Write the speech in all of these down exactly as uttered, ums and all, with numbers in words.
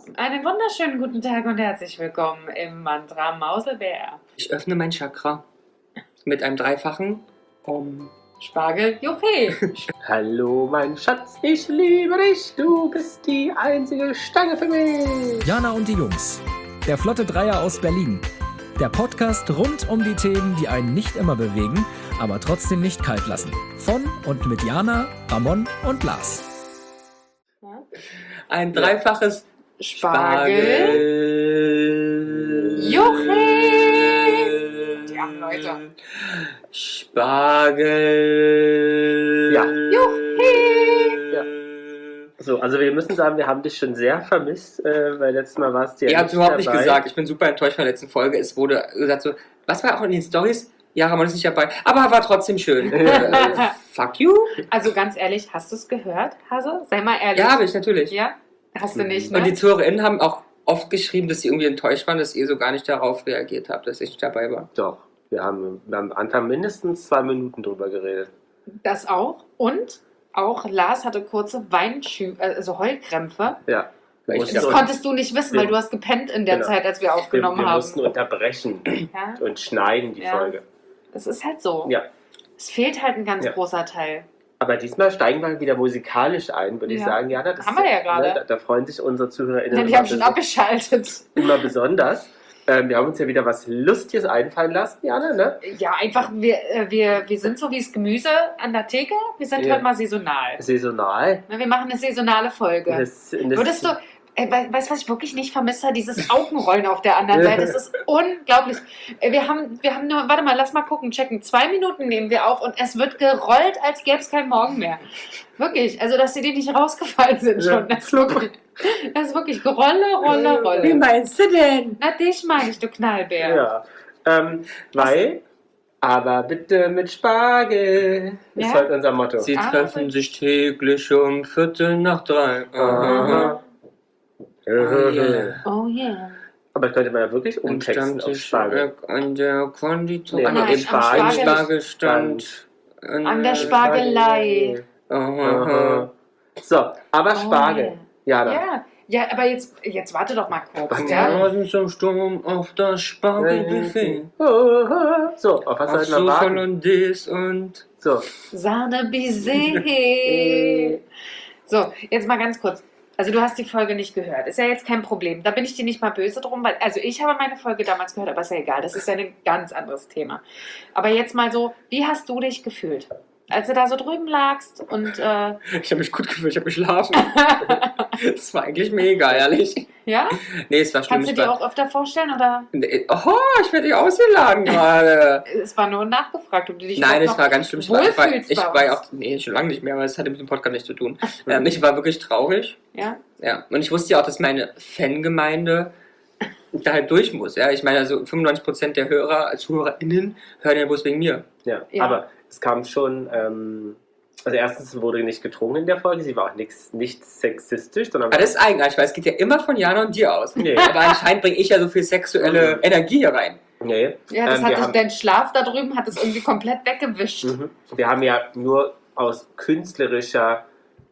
Einen wunderschönen guten Tag und herzlich willkommen im Mantra Mauselbär. Ich öffne mein Chakra mit einem dreifachen Om. Spargel, Juche. Hallo mein Schatz, ich liebe dich, du bist die einzige Stange für mich. Jana und die Jungs. Der Flotte Dreier aus Berlin. Der Podcast rund um die Themen, die einen nicht immer bewegen, aber trotzdem nicht kalt lassen. Von und mit Jana, Ramon und Lars. Ein dreifaches Spargel, Spargel. Juche. Die armen Leute. Spargel. Ja. Juche. Ja. So, also wir müssen sagen, wir haben dich schon sehr vermisst, äh, weil letztes Mal warst du ja Ihr habt es überhaupt nicht dabei. gesagt. Ich bin super enttäuscht von der letzten Folge. Es wurde gesagt so, was war auch in den Stories? Ja, Ramon ist nicht dabei, aber war trotzdem schön. äh, fuck you. Also ganz ehrlich, hast du es gehört, Hase? Sei mal ehrlich. Ja, habe ich natürlich. Ja? Hast du nicht, ne? Und die ZuhörerInnen haben auch oft geschrieben, dass sie irgendwie enttäuscht waren, dass ihr so gar nicht darauf reagiert habt, dass ich nicht dabei war. Doch, wir haben, wir haben am Anfang mindestens zwei Minuten drüber geredet. Das auch. Und auch Lars hatte kurze Weinschü also Heulkrämpfe. Ja. Weil ich Und- Das und- konntest du nicht wissen, weil du hast gepennt in der Genau. Zeit, als wir wir, aufgenommen wir haben. mussten unterbrechen Ja? und schneiden die Ja. Folge. Es ist halt so. Ja. Es fehlt halt ein ganz Ja. großer Teil. Aber diesmal steigen wir wieder musikalisch ein, würde ich Ja. sagen. Ja, das Haben wir ja gerade. Ne, da, da freuen sich unsere ZuhörerInnen Denn die immer haben schon bes- abgeschaltet. immer besonders. Ähm, wir haben uns ja wieder was Lustiges einfallen lassen, Jana, ne? Ja, einfach, wir, äh, wir, wir sind so wie das Gemüse an der Theke. Wir sind Ja. halt mal saisonal. Saisonal. Ne, Wir machen eine saisonale Folge. Das, das, Würdest du, äh, we- weißt du, was ich wirklich nicht vermisse? Dieses Augenrollen auf der anderen Seite. Das ist unglaublich. Äh, Wir haben, wir haben nur, warte mal, lass mal gucken, checken. Zwei Minuten nehmen wir auf und es wird gerollt, als gäbe es keinen Morgen mehr. Wirklich. Also, dass die dir nicht rausgefallen sind Ja. schon. Das ist wirklich, das ist wirklich Rolle, Rolle, Rolle. meinst du denn? Na, dich meine ich, du Knallbär. Ja. Ähm, weil, aber bitte mit Spargel ist Ja? heute unser Motto. Sie Ah, treffen sich täglich um Viertel nach drei. Aha. Oh yeah. Oh yeah. Aber das könnte man ja wirklich Am umtexten auf Stammtisch Spargel. an der Konditor. Nee, an Nein, der am Spargel- Spargel- Spargelstand. An der Spargelei. Aha. Aha. So, aber Spargel. Oh Ja, dann. Ja, ja, aber jetzt, jetzt warte doch mal kurz. Was Ja? Draußen zum Sturm auf das Spargelbuffet. So, auf was Auf sollten wir so warten? Hollandaise und... So, Sahne Baiser. So, jetzt mal ganz kurz. Also du hast die Folge nicht gehört. Ist ja jetzt kein Problem. Da bin ich dir nicht mal böse drum, weil, also ich habe meine Folge damals gehört, aber ist ja egal. Das ist ja ein ganz anderes Thema. Aber jetzt mal so, wie hast du dich gefühlt? Als du da so drüben lagst und, äh, Ich habe mich gut gefühlt, ich habe geschlafen. Das war eigentlich mega, ehrlich. ja? Nee, es war schlimm. Kannst du Ich dir war, auch öfter vorstellen oder? Nee, oh, ich werde dich ausgeladen gerade. Es war nur nachgefragt, ob du dich Nein, überhaupt es war ganz schlimm. Ich war, ich war, wohlfühlst ich bei war ja uns. auch, nee, schon lange nicht mehr, aber es hatte mit dem Podcast nichts zu tun. ähm, ich war wirklich traurig. Ja? Ja, und ich wusste ja auch, dass meine Fangemeinde da halt durch muss. Ja, ich meine, also fünfundneunzig Prozent der Hörer, ZuhörerInnen hören ja bloß wegen mir. ja. Ja. Aber es kam schon, ähm, also erstens wurde nicht getrunken in der Folge, sie war auch nichts, nicht sexistisch, sondern Aber das ist eigenartig, weil es geht ja immer von Jana und dir aus. Nee. Aber anscheinend bringe ich ja so viel sexuelle Energie hier rein. nee. Ja, das Ähm, hat wir dich, haben- dein Schlaf da drüben hat es irgendwie komplett weggewischt. Mhm. Wir haben ja nur aus künstlerischer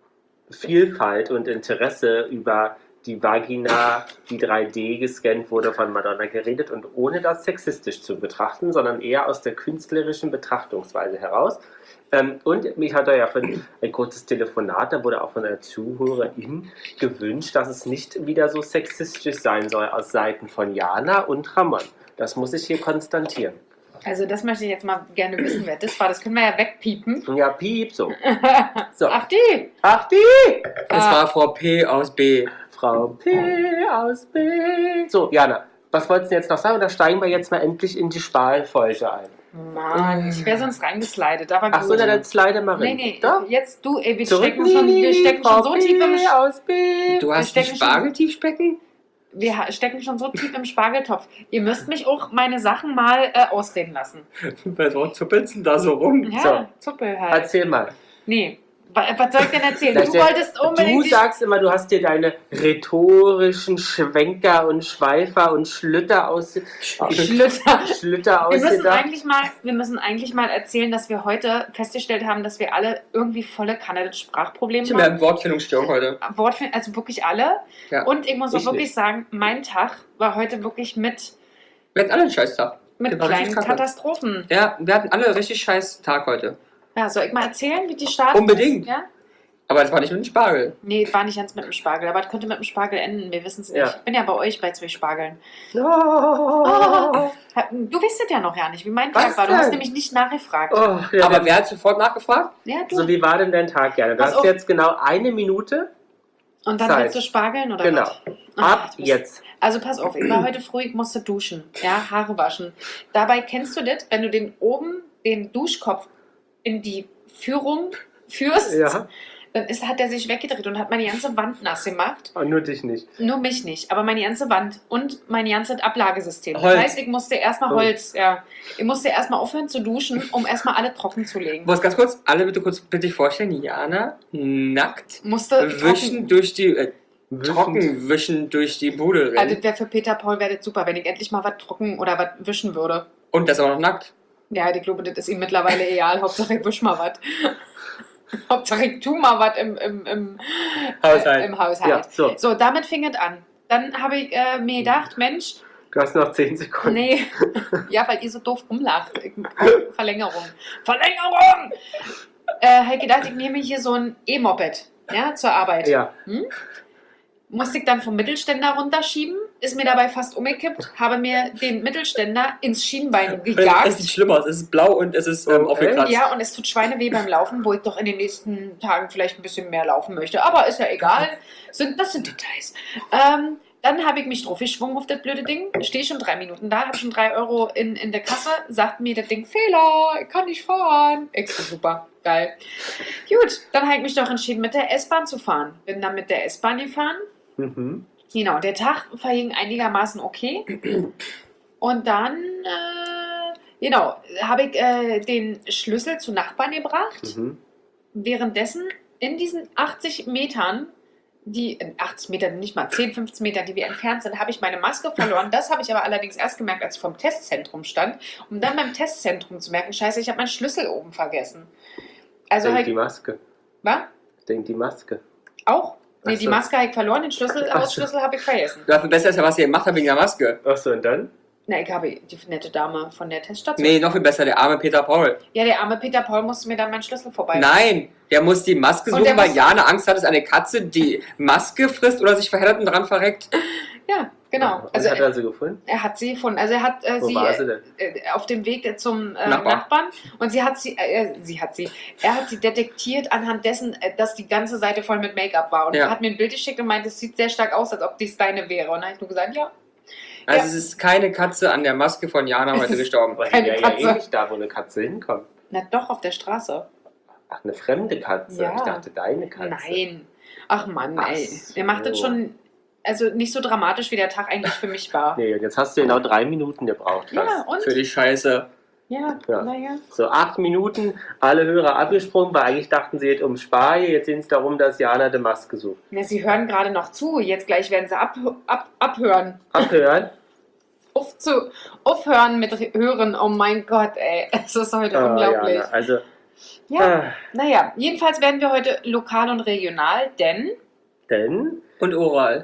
Vielfalt und Interesse über die Vagina, die drei D gescannt wurde, von Madonna geredet und ohne das sexistisch zu betrachten, sondern eher aus der künstlerischen Betrachtungsweise heraus. Ähm, und mich hat er ja von ein kurzes Telefonat, da wurde auch von einer Zuhörerin gewünscht, dass es nicht wieder so sexistisch sein soll aus Seiten von Jana und Ramon. Das muss ich hier konstatieren. Also das möchte ich jetzt mal gerne wissen, wer das war. Das können wir ja wegpiepen. Ja, piep, so. So. Ach die! Ach, die! Es Ah. war Frau P aus B. Frau P aus B. So, Jana, was wolltest du jetzt noch sagen? Da steigen wir jetzt mal endlich in die Spargelfolge ein. Mann, ich wäre sonst reingeslidet, aber gut. Ach so, dann jetzt slide mal rein. Nee, nee, Doch? jetzt du, ey, wir Zurück, stecken schon, wir stecken schon so tief im Sch- aus B. Du hast Wir ein stecken schon- Spargeltiefspecken? wir ha- stecken schon so tief im Spargeltopf. Ihr müsst mich auch meine Sachen mal äh, ausreden lassen. Wer so zuppelst denn da so rum? Ja, Zuppel halt. Erzähl mal. Nee, Was, was soll ich denn erzählen? Vielleicht Du der- wolltest unbedingt... Du die- sagst immer, du hast dir deine rhetorischen Schwenker und Schweifer und Schlütter aus Schlütter. Schlütter Wir müssen, ausgedacht. eigentlich mal, wir müssen eigentlich mal erzählen, dass wir heute festgestellt haben, dass wir alle irgendwie volle Kanne des Sprachprobleme Ich habe haben. eine Wortfindungsstörung heute. Wortfind, also wirklich alle. Ja. Und ich muss auch Ich wirklich nicht. sagen, mein Tag war heute wirklich mit, Wir hatten alle einen Scheißtag. mit Wir waren kleinen richtig kacke. Katastrophen. Ja, wir hatten alle einen richtig scheiß Tag heute. Ja, soll ich mal erzählen, wie die starten? Unbedingt. Ja? Aber das war nicht mit dem Spargel. Nee, war nicht ganz mit dem Spargel, aber es könnte mit dem Spargel enden. Wir wissen es nicht. Ja. Ich bin ja bei euch bei zwei Spargeln. Oh, Du wisst es ja noch gar nicht, wie mein Was Tag war. Du hast denn? nämlich nicht nachgefragt. oh, ja, Aber wer hat sofort nachgefragt? Ja, du. so, wie war denn dein Tag, Gerne? Du Pass hast auf. jetzt genau eine Minute. Und dann Zeit. willst du Spargeln oder Genau. was? Ach, Ab du bist- jetzt. Also pass auf, ich war heute früh, ich musste duschen, ja, Haare waschen. Dabei kennst du das, wenn du den oben, den Duschkopf in die Führung führst, Ja, dann ist, hat er sich weggedreht und hat meine ganze Wand nass gemacht. und nur dich nicht. Nur mich nicht, aber meine ganze Wand und mein ganzes Ablagesystem. Das Holz. heißt, ich musste erstmal Oh. Holz, ja. Ich musste erstmal aufhören zu duschen, um erstmal alle trocken zu legen. Muss ganz kurz, alle bitte kurz bitte dich vorstellen, Jana nackt Musste wischen trocken. durch die, äh, Wischen. trocken wischen durch die Bude Also rennen. das wäre für Peter Paul wäre das super, wenn ich endlich mal was trocken oder was wischen würde. Und das auch noch nackt. Ja, ich glaube, das ist ihm mittlerweile egal. Hauptsache ich wisch mal was. Hauptsache ich tu mal was im, im, im Haushalt. Äh, im Haushalt. Ja, so. So, damit fing es an. Dann habe ich äh, mir gedacht, Mensch, Du hast noch zehn Sekunden. nee, ja, weil ihr so doof rumlacht. Ich, Verlängerung. Verlängerung! Äh, habe ich gedacht, ich nehme hier so ein E-Moped, ja, zur Arbeit. Ja. Musste ich dann vom Mittelständer runterschieben, ist mir dabei fast umgekippt, habe mir den Mittelständer ins Schienbein Es sieht gejagt. schlimmer aus. Es ist blau und es ist ähm, Okay. aufgekratzt. Ja, und es tut Schweineweh beim Laufen, wo ich doch in den nächsten Tagen vielleicht ein bisschen mehr laufen möchte. Aber ist ja egal. Sind, das sind Details. Ähm, dann habe ich mich drauf geschwungen auf das blöde Ding. Stehe schon drei Minuten da, habe schon drei Euro in, in der Kasse. Sagt mir das Ding, Fehler, ich kann nicht fahren. Extra super, geil. Gut, dann habe ich mich doch entschieden, mit der S-Bahn zu fahren. Bin dann mit der S-Bahn gefahren. Mhm. Genau, der Tag verging einigermaßen okay. Und dann, äh, genau, habe ich äh, den Schlüssel zu Nachbarn gebracht. Mhm. Währenddessen in diesen achtzig Metern, die, in achtzig Metern, nicht mal zehn, fünfzehn Meter, die wir entfernt sind, habe ich meine Maske verloren. Das habe ich aber allerdings erst gemerkt, als ich vom Testzentrum stand, um dann beim Testzentrum zu merken, scheiße, ich habe meinen Schlüssel oben vergessen. Also Denk halt, die Maske. was? Denk die Maske. Auch? Nee, Ach die so. Maske habe ich verloren, den Schlüssel, Ach so. Ausschlüssel habe ich vergessen. Dafür besser ist ja, was ihr gemacht habt wegen der Maske. Achso, und dann? Na, ich habe die nette Dame von der Teststation. Nee, noch viel besser, der arme Peter Paul. Ja, der arme Peter Paul musste mir dann meinen Schlüssel vorbei. Nein, der muss die Maske Und suchen, der weil muss- Jana Angst hat, dass eine Katze die Maske frisst oder sich verheddert und dran verreckt. Ja, genau. Und Also hat er sie gefunden? er hat sie gefunden. Also er hat äh, Wo sie war sie denn? äh, auf dem Weg zum äh, Nachbar. Nachbarn und sie hat sie, äh, sie hat sie, er hat sie detektiert anhand dessen, äh, dass die ganze Seite voll mit Make-up war und Ja. er hat mir ein Bild geschickt und meinte, es sieht sehr stark aus, als ob dies deine wäre. Und dann habe ich nur gesagt, ja. Also Ja. es ist keine Katze an der Maske von Jana Es heute ist- gestorben. Weil Keine ja, ja Katze. eh nicht da, wo eine Katze hinkommt. Na doch, auf der Straße. Ach, eine fremde Katze. Ja. Ich dachte, deine Katze. Nein. Ach Mann, Ach ey. so. Er macht das schon, also nicht so dramatisch, wie der Tag eigentlich für mich war. Nee, und jetzt hast du genau drei Minuten gebraucht. Ja, fast. und? Für die Scheiße. Ja, Ja. naja. So, acht Minuten, alle Hörer abgesprungen, weil eigentlich dachten sie jetzt um Sparje, jetzt sind es darum, dass Jana die Maske sucht. Ja, sie hören gerade noch zu, jetzt gleich werden sie ab, ab, abhören. Abhören? Auf zu, aufhören mit Hören, oh mein Gott, ey, es ist heute Ah, unglaublich. Jana, also, Ja, ah, naja, jedenfalls werden wir heute lokal und regional, denn denn Und oral.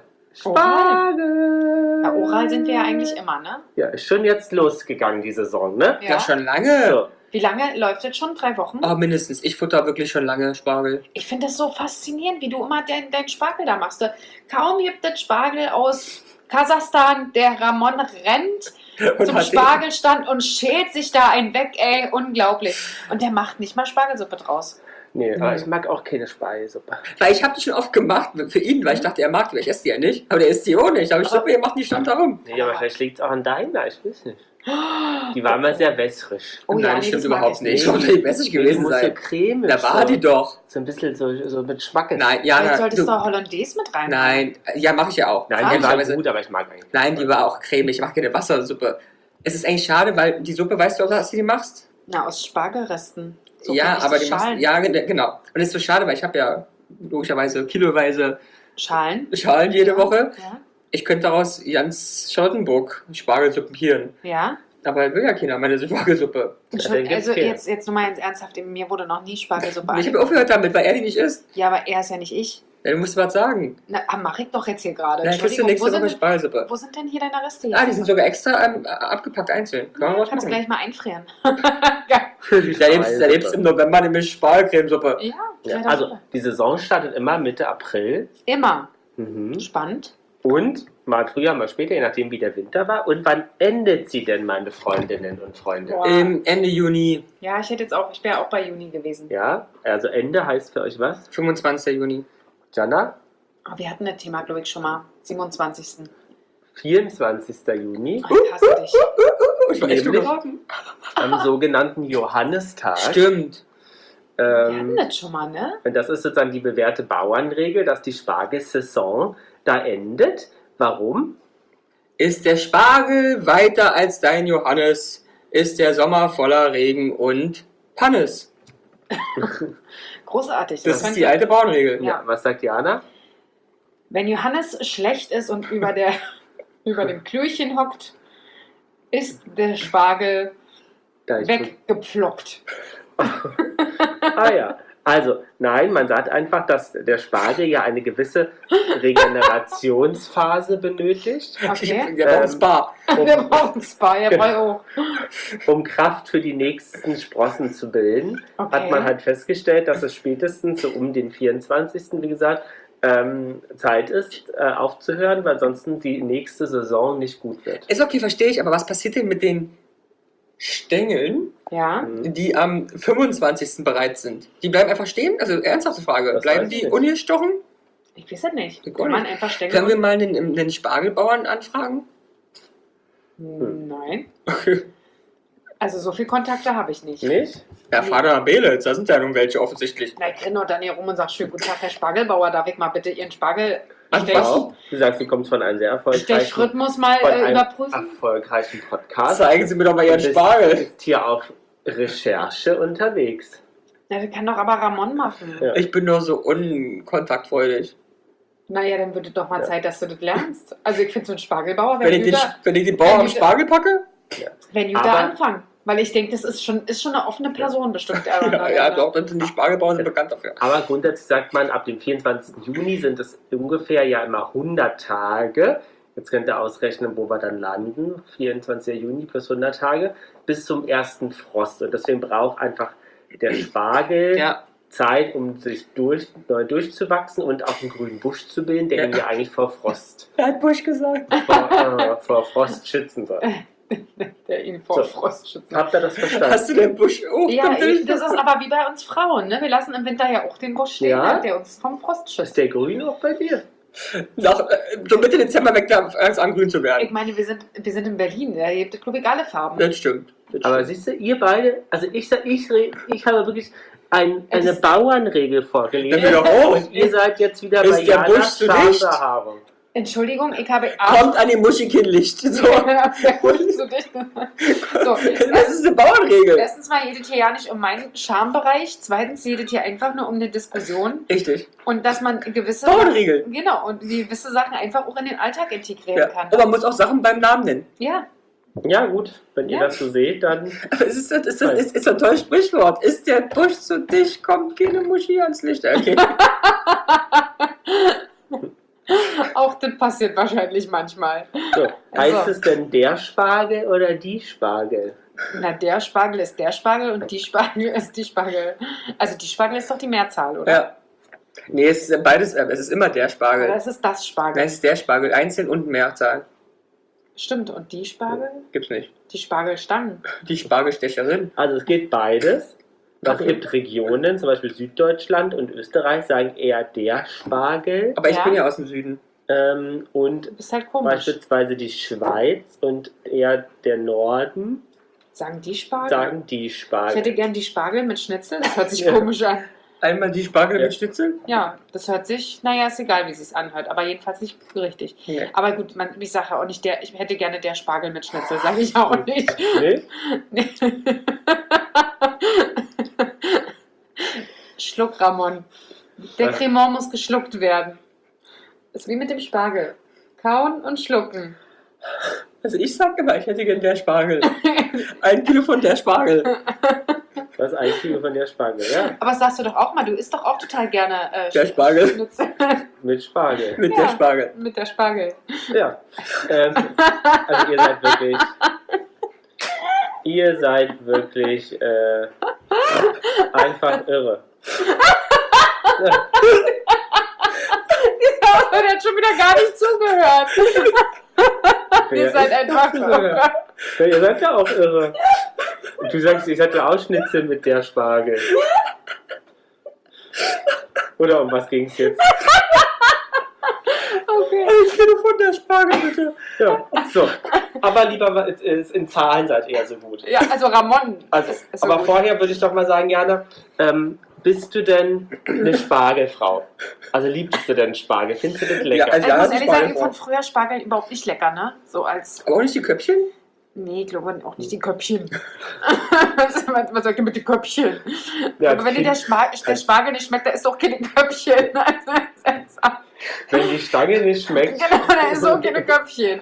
Spargel. na, oral sind wir ja eigentlich immer, ne? Ja, ist schon jetzt losgegangen, die Saison, ne? Ja, schon lange. So, Wie lange läuft das schon? Drei Wochen? Oh, mindestens. Ich futter wirklich schon lange Spargel. Ich finde das so faszinierend, wie du immer deinen dein Spargel da machst. Kaum gibt es Spargel aus Kasachstan, der Ramon rennt Und zum hat Spargelstand und schält sich da einen weg, ey, unglaublich. Und der macht nicht mal Spargelsuppe draus. nee, Mhm. aber ich mag auch keine Spargelsuppe. Den, weil ich habe die schon oft gemacht für ihn, weil ich dachte, er mag die, weil ich esse die ja nicht. Aber der isst die auch nicht. Da habe ich Suppe gemacht, die stand da rum. Nee, aber vielleicht liegt es auch an deiner, ich weiß nicht. Die war immer sehr wässrig. Oh Nein, ja, das nee, stimmt das mag überhaupt ich nicht. nicht. Sollte die wässrig Die gewesen muss so sein. cremig. Da war so, die doch. So ein bisschen so, so mit Schmackes. Nein, Vielleicht Jana, solltest du du, da Hollandaise mit rein. nein, ja, mache ich ja auch. Nein, Ah, die war teilweise- gut, aber ich mag eigentlich. Nein, die war auch cremig. Ich mache keine Wassersuppe. Es ist eigentlich schade, weil die Suppe, weißt du, aus was du die machst? Na, aus Spargelresten. So ja, kenn ich aber die die machst, Schalen. ja, ge- genau. Und das ist so schade, weil ich habe ja logischerweise kiloweise Schalen. Schalen jede Ja, Woche. Ja. Ich könnte daraus ganz Charlottenburg Spargelsuppen hier. ja. Aber will ja keiner meine Spargelsuppe. Entschuldigung, gibt's also viel. jetzt, jetzt nur mal ins Ernsthaft, mir wurde noch nie Spargelsuppe Ich habe angeboten. aufgehört damit, weil er die nicht isst. Ja, aber er ist ja nicht ich. Ja, du musst was sagen. Na, ah, mach ich doch jetzt hier gerade. Dann kriegst du Entschuldigung, nächste wo Woche sind, Spargelsuppe. wo sind denn hier deine Reste jetzt? Ah, die sind sogar extra ähm, abgepackt einzeln. Können wir was Kannst du machen? gleich mal einfrieren. Für die Da lebst da lebst im November nämlich Spargelcremesuppe. ja, Ja, ja, also super. die Saison startet immer Mitte April. Immer. Mhm. Spannend. Und mal früher, mal später, je nachdem wie der Winter war. Und wann endet sie denn, meine Freundinnen und Freunde? Boah. Im Ende Juni, Ja, ich hätte jetzt auch, ich wäre auch bei Juni gewesen. Ja, also Ende heißt für euch was? fünfundzwanzigsten Juni. Jana? Aber wir hatten das Thema, glaube ich, schon mal. siebenundzwanzigsten vierundzwanzigsten Juni, Oh, ich hasse dich. Ich war echt Nämlich? geraten. am sogenannten Johannistag. Stimmt. Wir Ähm, hatten das schon mal, ne? und das ist sozusagen die bewährte Bauernregel, dass die Spargelsaison da endet. Warum? Ist der Spargel weiter als dein Johannes, ist der Sommer voller Regen und Pannes. Großartig. Das ist könnte- die alte Bauernregel. Ja. Was sagt Jana? Wenn Johannes schlecht ist und über, der, über dem Klöchen hockt, ist der Spargel Da ich weggepflockt. Ah ja. Also, nein, man sagt einfach, dass der Spargel ja eine gewisse Regenerationsphase benötigt, Okay. Der braucht ein Ähm, Spa. Wir brauchen ein Spa, ja, brauche ich auch. um Kraft für die nächsten Sprossen zu bilden. Okay. Hat man halt festgestellt, dass es spätestens so um den vierundzwanzigsten wie gesagt, ähm, Zeit ist, äh, aufzuhören, weil sonst die nächste Saison nicht gut wird. Ist okay, verstehe ich, aber was passiert denn mit den Stängeln, Ja. Mhm. die am fünfundzwanzigsten bereit sind? Die bleiben einfach stehen? Also ernsthafte Frage. Das Bleiben weiß ich die nicht. ungestochen? Ich weiß es nicht. Ich Kann auch man nicht. einfach Stängel... Können wir mal einen, einen Spargelbauern anfragen? Nein. Okay. Also so viele Kontakte habe ich nicht. Nicht? Ja, Vater nach Belitz, da sind ja nun welche offensichtlich. Na, ich renne doch dann hier rum und sage, schönen guten Tag, Herr Spargelbauer, darf ich mal bitte Ihren Spargel Wow. Du sagst, du kommst von einem sehr erfolgreichen, Stechrhythmus mal von äh, einem überprüfen? erfolgreichen Podcast. Zeigen Sie mir doch mal Ihren Und bist- Spargel. bist hier auf Recherche unterwegs. Na, das kann doch aber Ramon machen. Ja. Ich bin doch so unkontaktfreudig. Naja, dann wird es doch mal Ja. Zeit, dass du das lernst. Also ich finde so ein Spargelbauer, Wenn wenn, ich, den, Jutta, wenn ich den Bauer wenn am die- Spargel packe? wenn Jutta Aber- anfangen. Weil ich denke, das ist schon, ist schon eine offene Person bestimmt. Ja, ja, doch, dann sind die Spargelbauern bekannt dafür. Aber grundsätzlich sagt man, ab dem vierundzwanzigsten Juni sind es ungefähr ja immer hundert Tage. Jetzt könnt ihr ausrechnen, wo wir dann landen. vierundzwanzigsten Juni plus hundert Tage bis zum ersten Frost. Und deswegen braucht einfach der Spargel Ja, Zeit, um sich durch, neu durchzuwachsen und auch einen grünen Busch zu bilden, der Ja. ihn ja eigentlich vor Frost, er hat Busch gesagt. vor, äh, vor Frost schützen soll. Der ihn vor So. Frost schützt. Habt ihr das verstanden? Hast du den Busch? Oh, Ja, kommt der ich, nicht das ist vor? aber wie bei uns Frauen. Ne? Wir lassen im Winter ja auch den Busch stehen, Ja. ne? der uns vom Frost Ist schützt. der grün auch bei dir? Nach, äh, so Mitte Dezember weg da erst an grün zu Ich werden. meine, wir sind, wir sind in Berlin, da gibt es glaube ich alle Farben. Das stimmt. Das Aber stimmt. siehst du, ihr beide, also ich, sag- ich, re- ich habe wirklich ein, eine Das- Bauernregel vorgelesen. Ja, wir doch auch. Und ihr seid jetzt wieder Ist bei der Busch Janas zu dicht? Schambehaarung. Entschuldigung, ich habe... Kommt an die Muschikinnlicht. So. Der Busch ist so dicht. So, Das ist eine Bauernregel. erstens mal geht es hier ja nicht um meinen Schambereich. Zweitens geht es hier einfach nur um eine Diskussion. Richtig. Und dass man gewisse... Bauernregel. Genau, und gewisse Sachen einfach auch in den Alltag integrieren Ja. kann. Und man muss auch Sachen beim Namen nennen. Ja, Ja gut, wenn ihr Ja. das so seht, dann Aber es ist, es ist, es ist ein tolles Sprichwort. Ist der Busch zu dicht, kommt keine Muschi ans Licht. Okay. auch das passiert wahrscheinlich manchmal. so. Heißt Also. es denn der Spargel oder die Spargel? Na, der Spargel ist der Spargel und die Spargel ist die Spargel. Also die Spargel ist doch die Mehrzahl, oder? Ja. Nee, es ist beides, äh, es ist immer der Spargel. Oder ist es das Spargel? Nein, es ist der Spargel, einzeln und Mehrzahl. Stimmt, und die Spargel? Gibt's nicht. Die Spargelstangen. Die Spargelstecherin. Also es geht beides. Es Okay. gibt Regionen, zum Beispiel Süddeutschland und Österreich, sagen eher der Spargel. Aber ich Ja. bin ja aus dem Süden. Ähm, und Du bist halt komisch. beispielsweise die Schweiz und eher der Norden Sagen die Spargel? sagen die Ich hätte Spargel. gern die Spargel mit Schnitzel. Das hört sich Ja. komisch an. Einmal die Spargel Ja. mit Schnitzel. Ja, das hört sich, naja, ist egal, wie es sich anhört, aber jedenfalls nicht richtig. Nee. Aber gut, man, ich sage ja auch nicht, der, ich hätte gerne der Spargel mit Schnitzel, sage ich auch nicht. Nee? Nee. Schluck, Ramon. Der Was? Cremant muss geschluckt werden. Das ist wie mit dem Spargel. Kauen und schlucken. Also ich sag immer, ich hätte gern der Spargel. Ein Kilo von der Spargel. Was ein Kilo von der Spargel, ja? Aber das sagst du doch auch mal, du isst doch auch total gerne äh, Der Spargel. Schnitzel. Mit Spargel. Mit Ja. der Spargel. Mit der Spargel. Ja. Ähm, also ihr seid wirklich. Ihr seid wirklich äh, einfach irre. Ja. Der hat schon wieder gar nicht zugehört. Ihr seid einfach irre. Ja, ihr seid ja auch irre. Und du sagst, ich hatte auch Schnitzel mit der Spargel. Oder um was ging es jetzt? Okay. Ein Kilo von der Spargel, bitte. Ja, so. Aber lieber in Zahlen seid ihr ja so gut. Ja, also Ramon. Also, ist, ist so aber gut. vorher würde ich doch mal sagen, Jana, ähm, bist du denn eine Spargelfrau? Also liebst du denn Spargel? Findest du das lecker? Ja, also- Ich muss Ja, ehrlich sagen, ich Spargel. fand früher Spargel überhaupt nicht lecker, ne? So als. Aber auch nicht die Köpfchen? Nee, ich glaube auch nicht die Köpfchen. was, was sagt ihr mit den Köpfchen? Ja, Aber wenn dir der, Spar der Spargel nicht schmeckt, da ist doch keine Köpfchen. Wenn die Stange nicht schmeckt. Genau, da ist auch keine Köpfchen.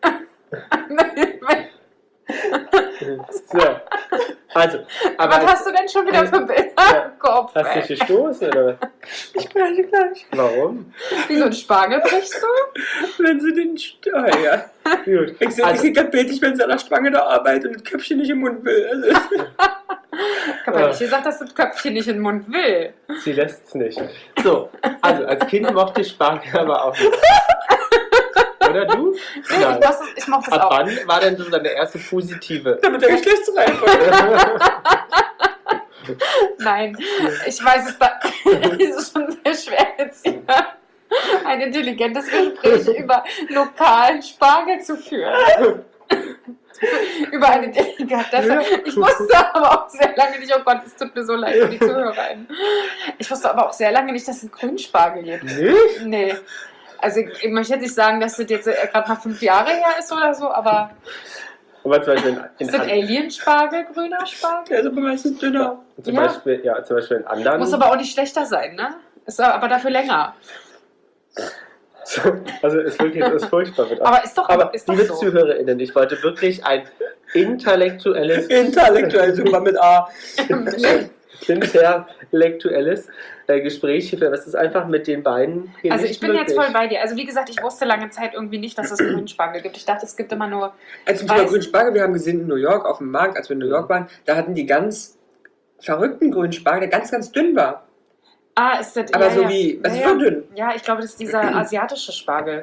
So. Also, aber Was hast du denn schon wieder für Bilder im Kopf? hast du ey? dich gestoßen, oder? Ich gleich, gleich. Warum? Wie so ein Spargel brichst du? Wenn sie den Steuer. Ja. Gut. Ich sehe Also, seh gerade bildlich, wenn sie an der Spange da arbeitet und das Köpfchen nicht im Mund will. Also, Ich habe ja nicht gesagt, dass das Köpfchen nicht in den Mund will. sie lässt es nicht. So, also als Kind mochte ich Spargel aber auch nicht. Oder du? Nee, ich, das, ich mach das Ab auch. wann war denn so deine erste positive? damit der Geschlechtsreihenfolge. Nein, ich weiß es da. Es ist schon sehr schwer jetzt hier ein intelligentes Gespräch über lokalen Spargel zu führen. Über eine Delikatesse. Ich wusste aber auch sehr lange nicht, oh Gott, es tut mir so leid für die Zuhörer. Ich wusste aber auch sehr lange nicht, dass es einen Grünspargel gibt. Nicht? Nee. Also ich, ich möchte jetzt nicht sagen, dass das jetzt äh, gerade mal fünf Jahre her ist oder so, aber Aber zum Beispiel in, in, ist das an, Alienspargel, grüner Spargel? Der ist aber meistens dünner. zum Ja. Beispiel, ja, zum Beispiel in anderen. Muss aber auch nicht schlechter sein, ne? Ist aber dafür länger. Also es wirklich es ist furchtbar. Mit Aber ist doch, aber ist doch liebe so. ZuhörerInnen, ich wollte wirklich ein intellektuelles, Intellektuell super mit A. intellektuelles äh, Gespräch hier führen. Das ist einfach mit den beiden hier Also nicht ich bin möglich. jetzt voll bei dir. Also wie gesagt, ich wusste lange Zeit irgendwie nicht, dass es Grünspargel gibt. Ich dachte, es gibt immer nur... Also zum Thema Weiß- grünen Spargel, wir haben gesehen in New York auf dem Markt, als wir in New York waren, da hatten die ganz verrückten grünen Spargel, der ganz, ganz dünn war. Ah, ist das... Aber ja, so ja. wie, also ja, so dünn. Ja, ich glaube, das ist dieser asiatische Spargel.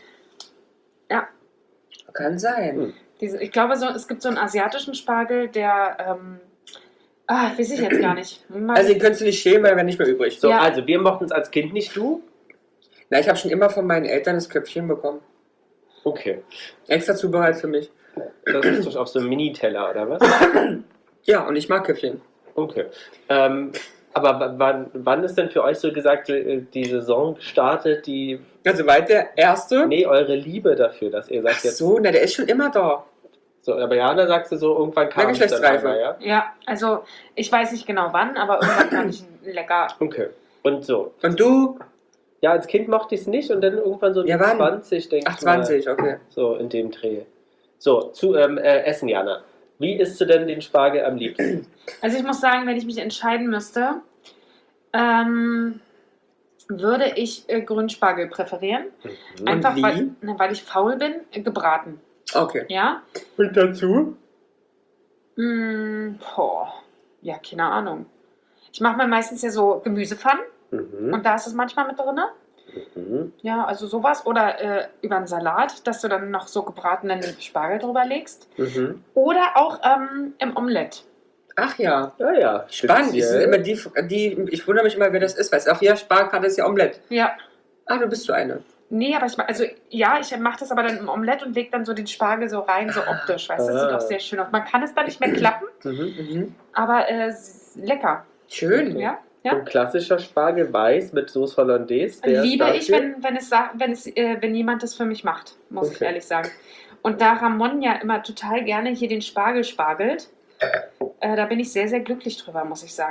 Kann sein. Hm. Diese, ich glaube, so, es gibt so einen asiatischen Spargel, der... Ähm, ah, weiß ich jetzt gar nicht. Mal, Also den könntest du nicht schämen, weil er wäre nicht mehr übrig. So, Ja. also wir mochten es als Kind nicht, du? Na, ich habe schon immer von meinen Eltern das Köpfchen bekommen. Okay. Extra zubereitet für mich. Das ist doch auf so einem Mini-Teller, oder was? Ja, und ich mag Köpfchen. Okay. Ähm, aber w- wann, wann ist denn für euch so gesagt äh, die Saison gestartet, die, Also weit der erste. nee, eure Liebe dafür, dass ihr sagt Ach jetzt, so, na, der ist schon immer da. so, aber Jana sagst du so, irgendwann kam Na, es dann Geschlechtsreife. einmal, ja? ja, also ich weiß nicht genau wann, aber irgendwann kann ich ihn lecker... Okay. Und so. Und du? Ja, als Kind mochte ich es nicht und dann irgendwann so Ja, mit wann? zwanzig, denke Ach, ich mal. zwanzig, okay. So in dem Dreh. So, zu ähm, äh, Essen, Jana. Wie isst du denn den Spargel am liebsten? Also ich muss sagen, wenn ich mich entscheiden müsste, ähm, würde ich äh, Grünspargel präferieren. Mhm. Einfach wie? weil, ne, weil ich faul bin, äh, gebraten. Okay. Ja? Und dazu? Mm, boah. Ja, keine Ahnung. Ich mache mir meistens ja so Gemüsepfannen Mhm. und da ist es manchmal mit drin. Mhm. Ja, also sowas. Oder äh, über einen Salat, dass du dann noch so gebratenen Spargel drüber legst. Mhm. Oder auch ähm, im Omelett. Ach ja. Ja, ja. Spannend. Ich, speziell. immer die, die, ich wundere mich immer, wer das ist, weil es auf jeder Sparkarte ist ja Omelett. Ja. Ah, du bist so eine. Nee, aber ich ma- also ja, ich mache das aber dann im Omelett und lege dann so den Spargel so rein, so optisch, weißt du, das sieht Ah. auch sehr schön aus. Man kann es dann nicht mehr klappen, Mhm. Mhm. aber äh, s- lecker. Schön. Ja, ja. Und klassischer Spargel weiß mit Sauce Hollandaise. der ist Liebe ich, dafür- wenn, wenn, es, sa- wenn, es, äh, wenn jemand das für mich macht, muss ich Okay. ehrlich sagen. Und da Ramon ja immer total gerne hier den Spargel spargelt, äh, da bin ich sehr, sehr glücklich drüber, muss ich sagen.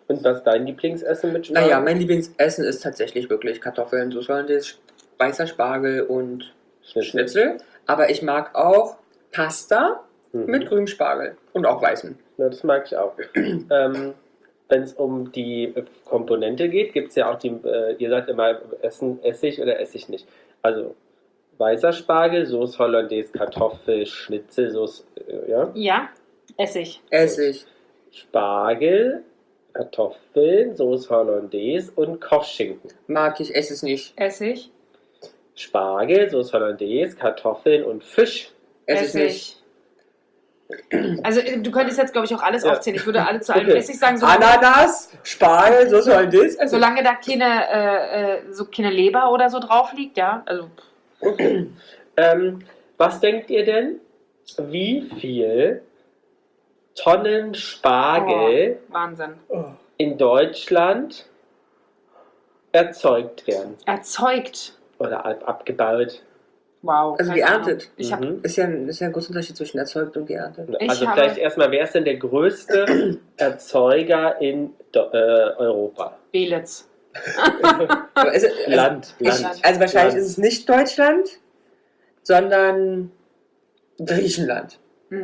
Und was ist dein Lieblingsessen mit Spargel? Naja, mein Lieblingsessen ist tatsächlich wirklich Kartoffeln, so Hollandaise, weißer Spargel und Schnitzel. Schnitzel. Aber ich mag auch Pasta Mhm. mit grünem Spargel und auch weißen. Ja, das mag ich auch. ähm, Wenn es um die Komponente geht, gibt es ja auch die, äh, ihr sagt immer, Essen, Essig oder Essig nicht. Also weißer Spargel, Sauce Hollandaise, Kartoffel, Schnitzel, Sauce, äh, ja. Ja, Essig. Essig. Spargel, Kartoffeln, Sauce Hollandaise und Kochschinken. Mag ich, esse es nicht. Essig. Spargel, Sauce Hollandaise, Kartoffeln und Fisch. Esse es nicht. Also du könntest jetzt, glaube ich, auch alles Ja. aufzählen. Ich würde alle zu allem Okay. Essig sagen, solange, Ananas, Spargel, so Hollandaise. Also, solange da keine, äh, äh, so keine Leber oder so drauf liegt, ja. Also Okay. ähm, was denkt ihr denn, wie viel Tonnen Spargel Wahnsinn. in Deutschland erzeugt werden Erzeugt. oder ab- abgebaut? Wow. Also keine Ahnung. geerntet. Ich habe Mhm. ist, ja ein, ist ja ein großer Unterschied zwischen erzeugt und geerntet. Ich Also habe- vielleicht erstmal, wer ist denn der größte Erzeuger in Do- äh, Europa? Belitz. Aber ist, also, Land, ich, Land. also wahrscheinlich Land. ist es nicht Deutschland, sondern Griechenland.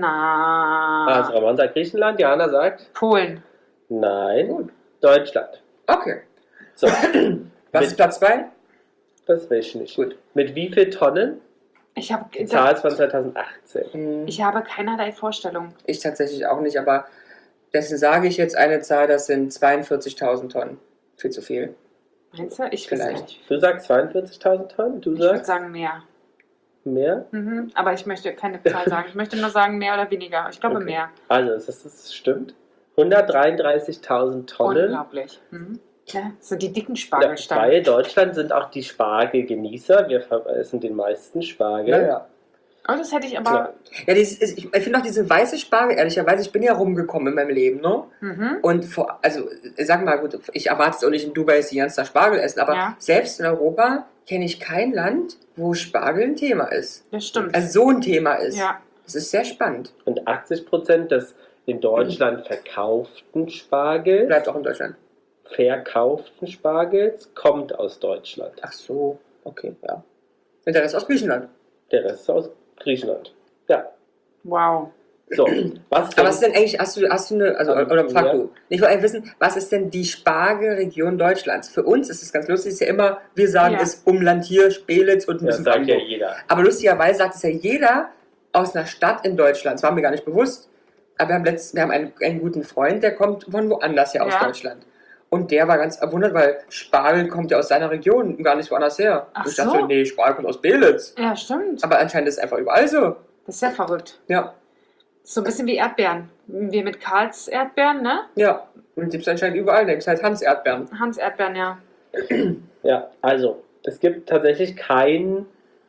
Na. Also Ramon sagt Griechenland, Jana sagt Polen. nein, Gut. Deutschland. Okay. So, Was Mit- ist Platz zwei? das weiß ich nicht. Gut. Mit wie viel Tonnen? Ich habe Die Zahl ist von zweitausendachtzehn. Hm, ich habe keinerlei Vorstellung. Ich tatsächlich auch nicht, aber dessen sage ich jetzt eine Zahl, das sind zweiundvierzigtausend Tonnen. Viel zu viel. Meinst du? Ich weiß Vielleicht. nicht. Du sagst zweiundvierzigtausend Tonnen, du Ich würde sagst sagen mehr. mehr? Mhm. Aber ich möchte keine Zahl sagen. Ich möchte nur sagen mehr oder weniger. Ich glaube Okay. mehr. Also, das, das stimmt. hundertdreiunddreißigtausend Tonnen. Unglaublich. Mhm. Ja, so die dicken Ja, Spargelstangen. bei Deutschland sind auch die Spargelgenießer. Wir essen den meisten Spargel. Ja, ja. Oh, das hätte ich aber. Ja. Ja, dieses, ist- ich finde auch diese weiße Spargel, ehrlicherweise, ich bin ja rumgekommen in meinem Leben, ne? Mhm. Und vor, also, sag mal, gut, ich erwarte es auch nicht in Dubai, dass die ganze Tag Spargel essen, aber Ja. selbst in Europa kenne ich kein Land, wo Spargel ein Thema ist. Das stimmt. Also so ein Thema ist. ja. Das ist sehr spannend. Und achtzig Prozent des in Deutschland verkauften Spargels, Bleibt auch in Deutschland. verkauften Spargels, kommt aus Deutschland. Ach so, okay, ja. Und der Rest aus Griechenland. Der Rest ist aus Griechenland. Ja. Wow. So, was Aber was ist denn eigentlich, hast du, hast du eine, also, Ähm, oder frag ja. du, ich wollte eigentlich wissen, was ist denn die Spargelregion Deutschlands? Für uns ist es ganz lustig, ist ja immer, wir sagen Ja. es Umland hier, Spelitz und ein das bisschen sagt ja Hamburg. jeder. Aber lustigerweise sagt es ja jeder aus einer Stadt in Deutschland. Das war mir gar nicht bewusst. Aber wir haben, letzt, wir haben einen, einen guten Freund, der kommt von woanders her aus Ja. Deutschland. Und der war ganz verwundert, weil Spargel kommt ja aus seiner Region und gar nicht woanders her. Ach und ich dachte so. so, nee, Spargel kommt aus Belitz. Ja, stimmt. Aber anscheinend ist es einfach überall so. Das ist ja verrückt. Ja, So ein bisschen wie Erdbeeren. Wir mit Karls Erdbeeren, ne? ja. Und gibt es anscheinend überall. Da gibt es halt Hans-Erdbeeren. Hans Erdbeeren, ja. Ja, also, es gibt tatsächlich kein,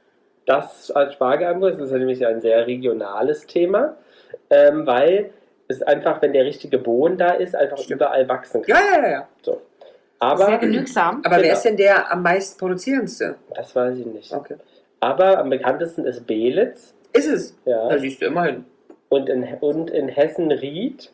das als Spargelangebot, das ist ja nämlich ein sehr regionales Thema, ähm, weil es einfach, wenn der richtige Boden da ist, einfach überall wachsen kann. Ja, ja, ja, ja. So. Sehr Aber, genügsam. Aber Genau. wer ist denn der am meisten produzierendste? das weiß ich nicht. Okay. Aber am bekanntesten ist Belitz, Ist es? ja, Da siehst du immerhin. und in, und in Hessen-Ried.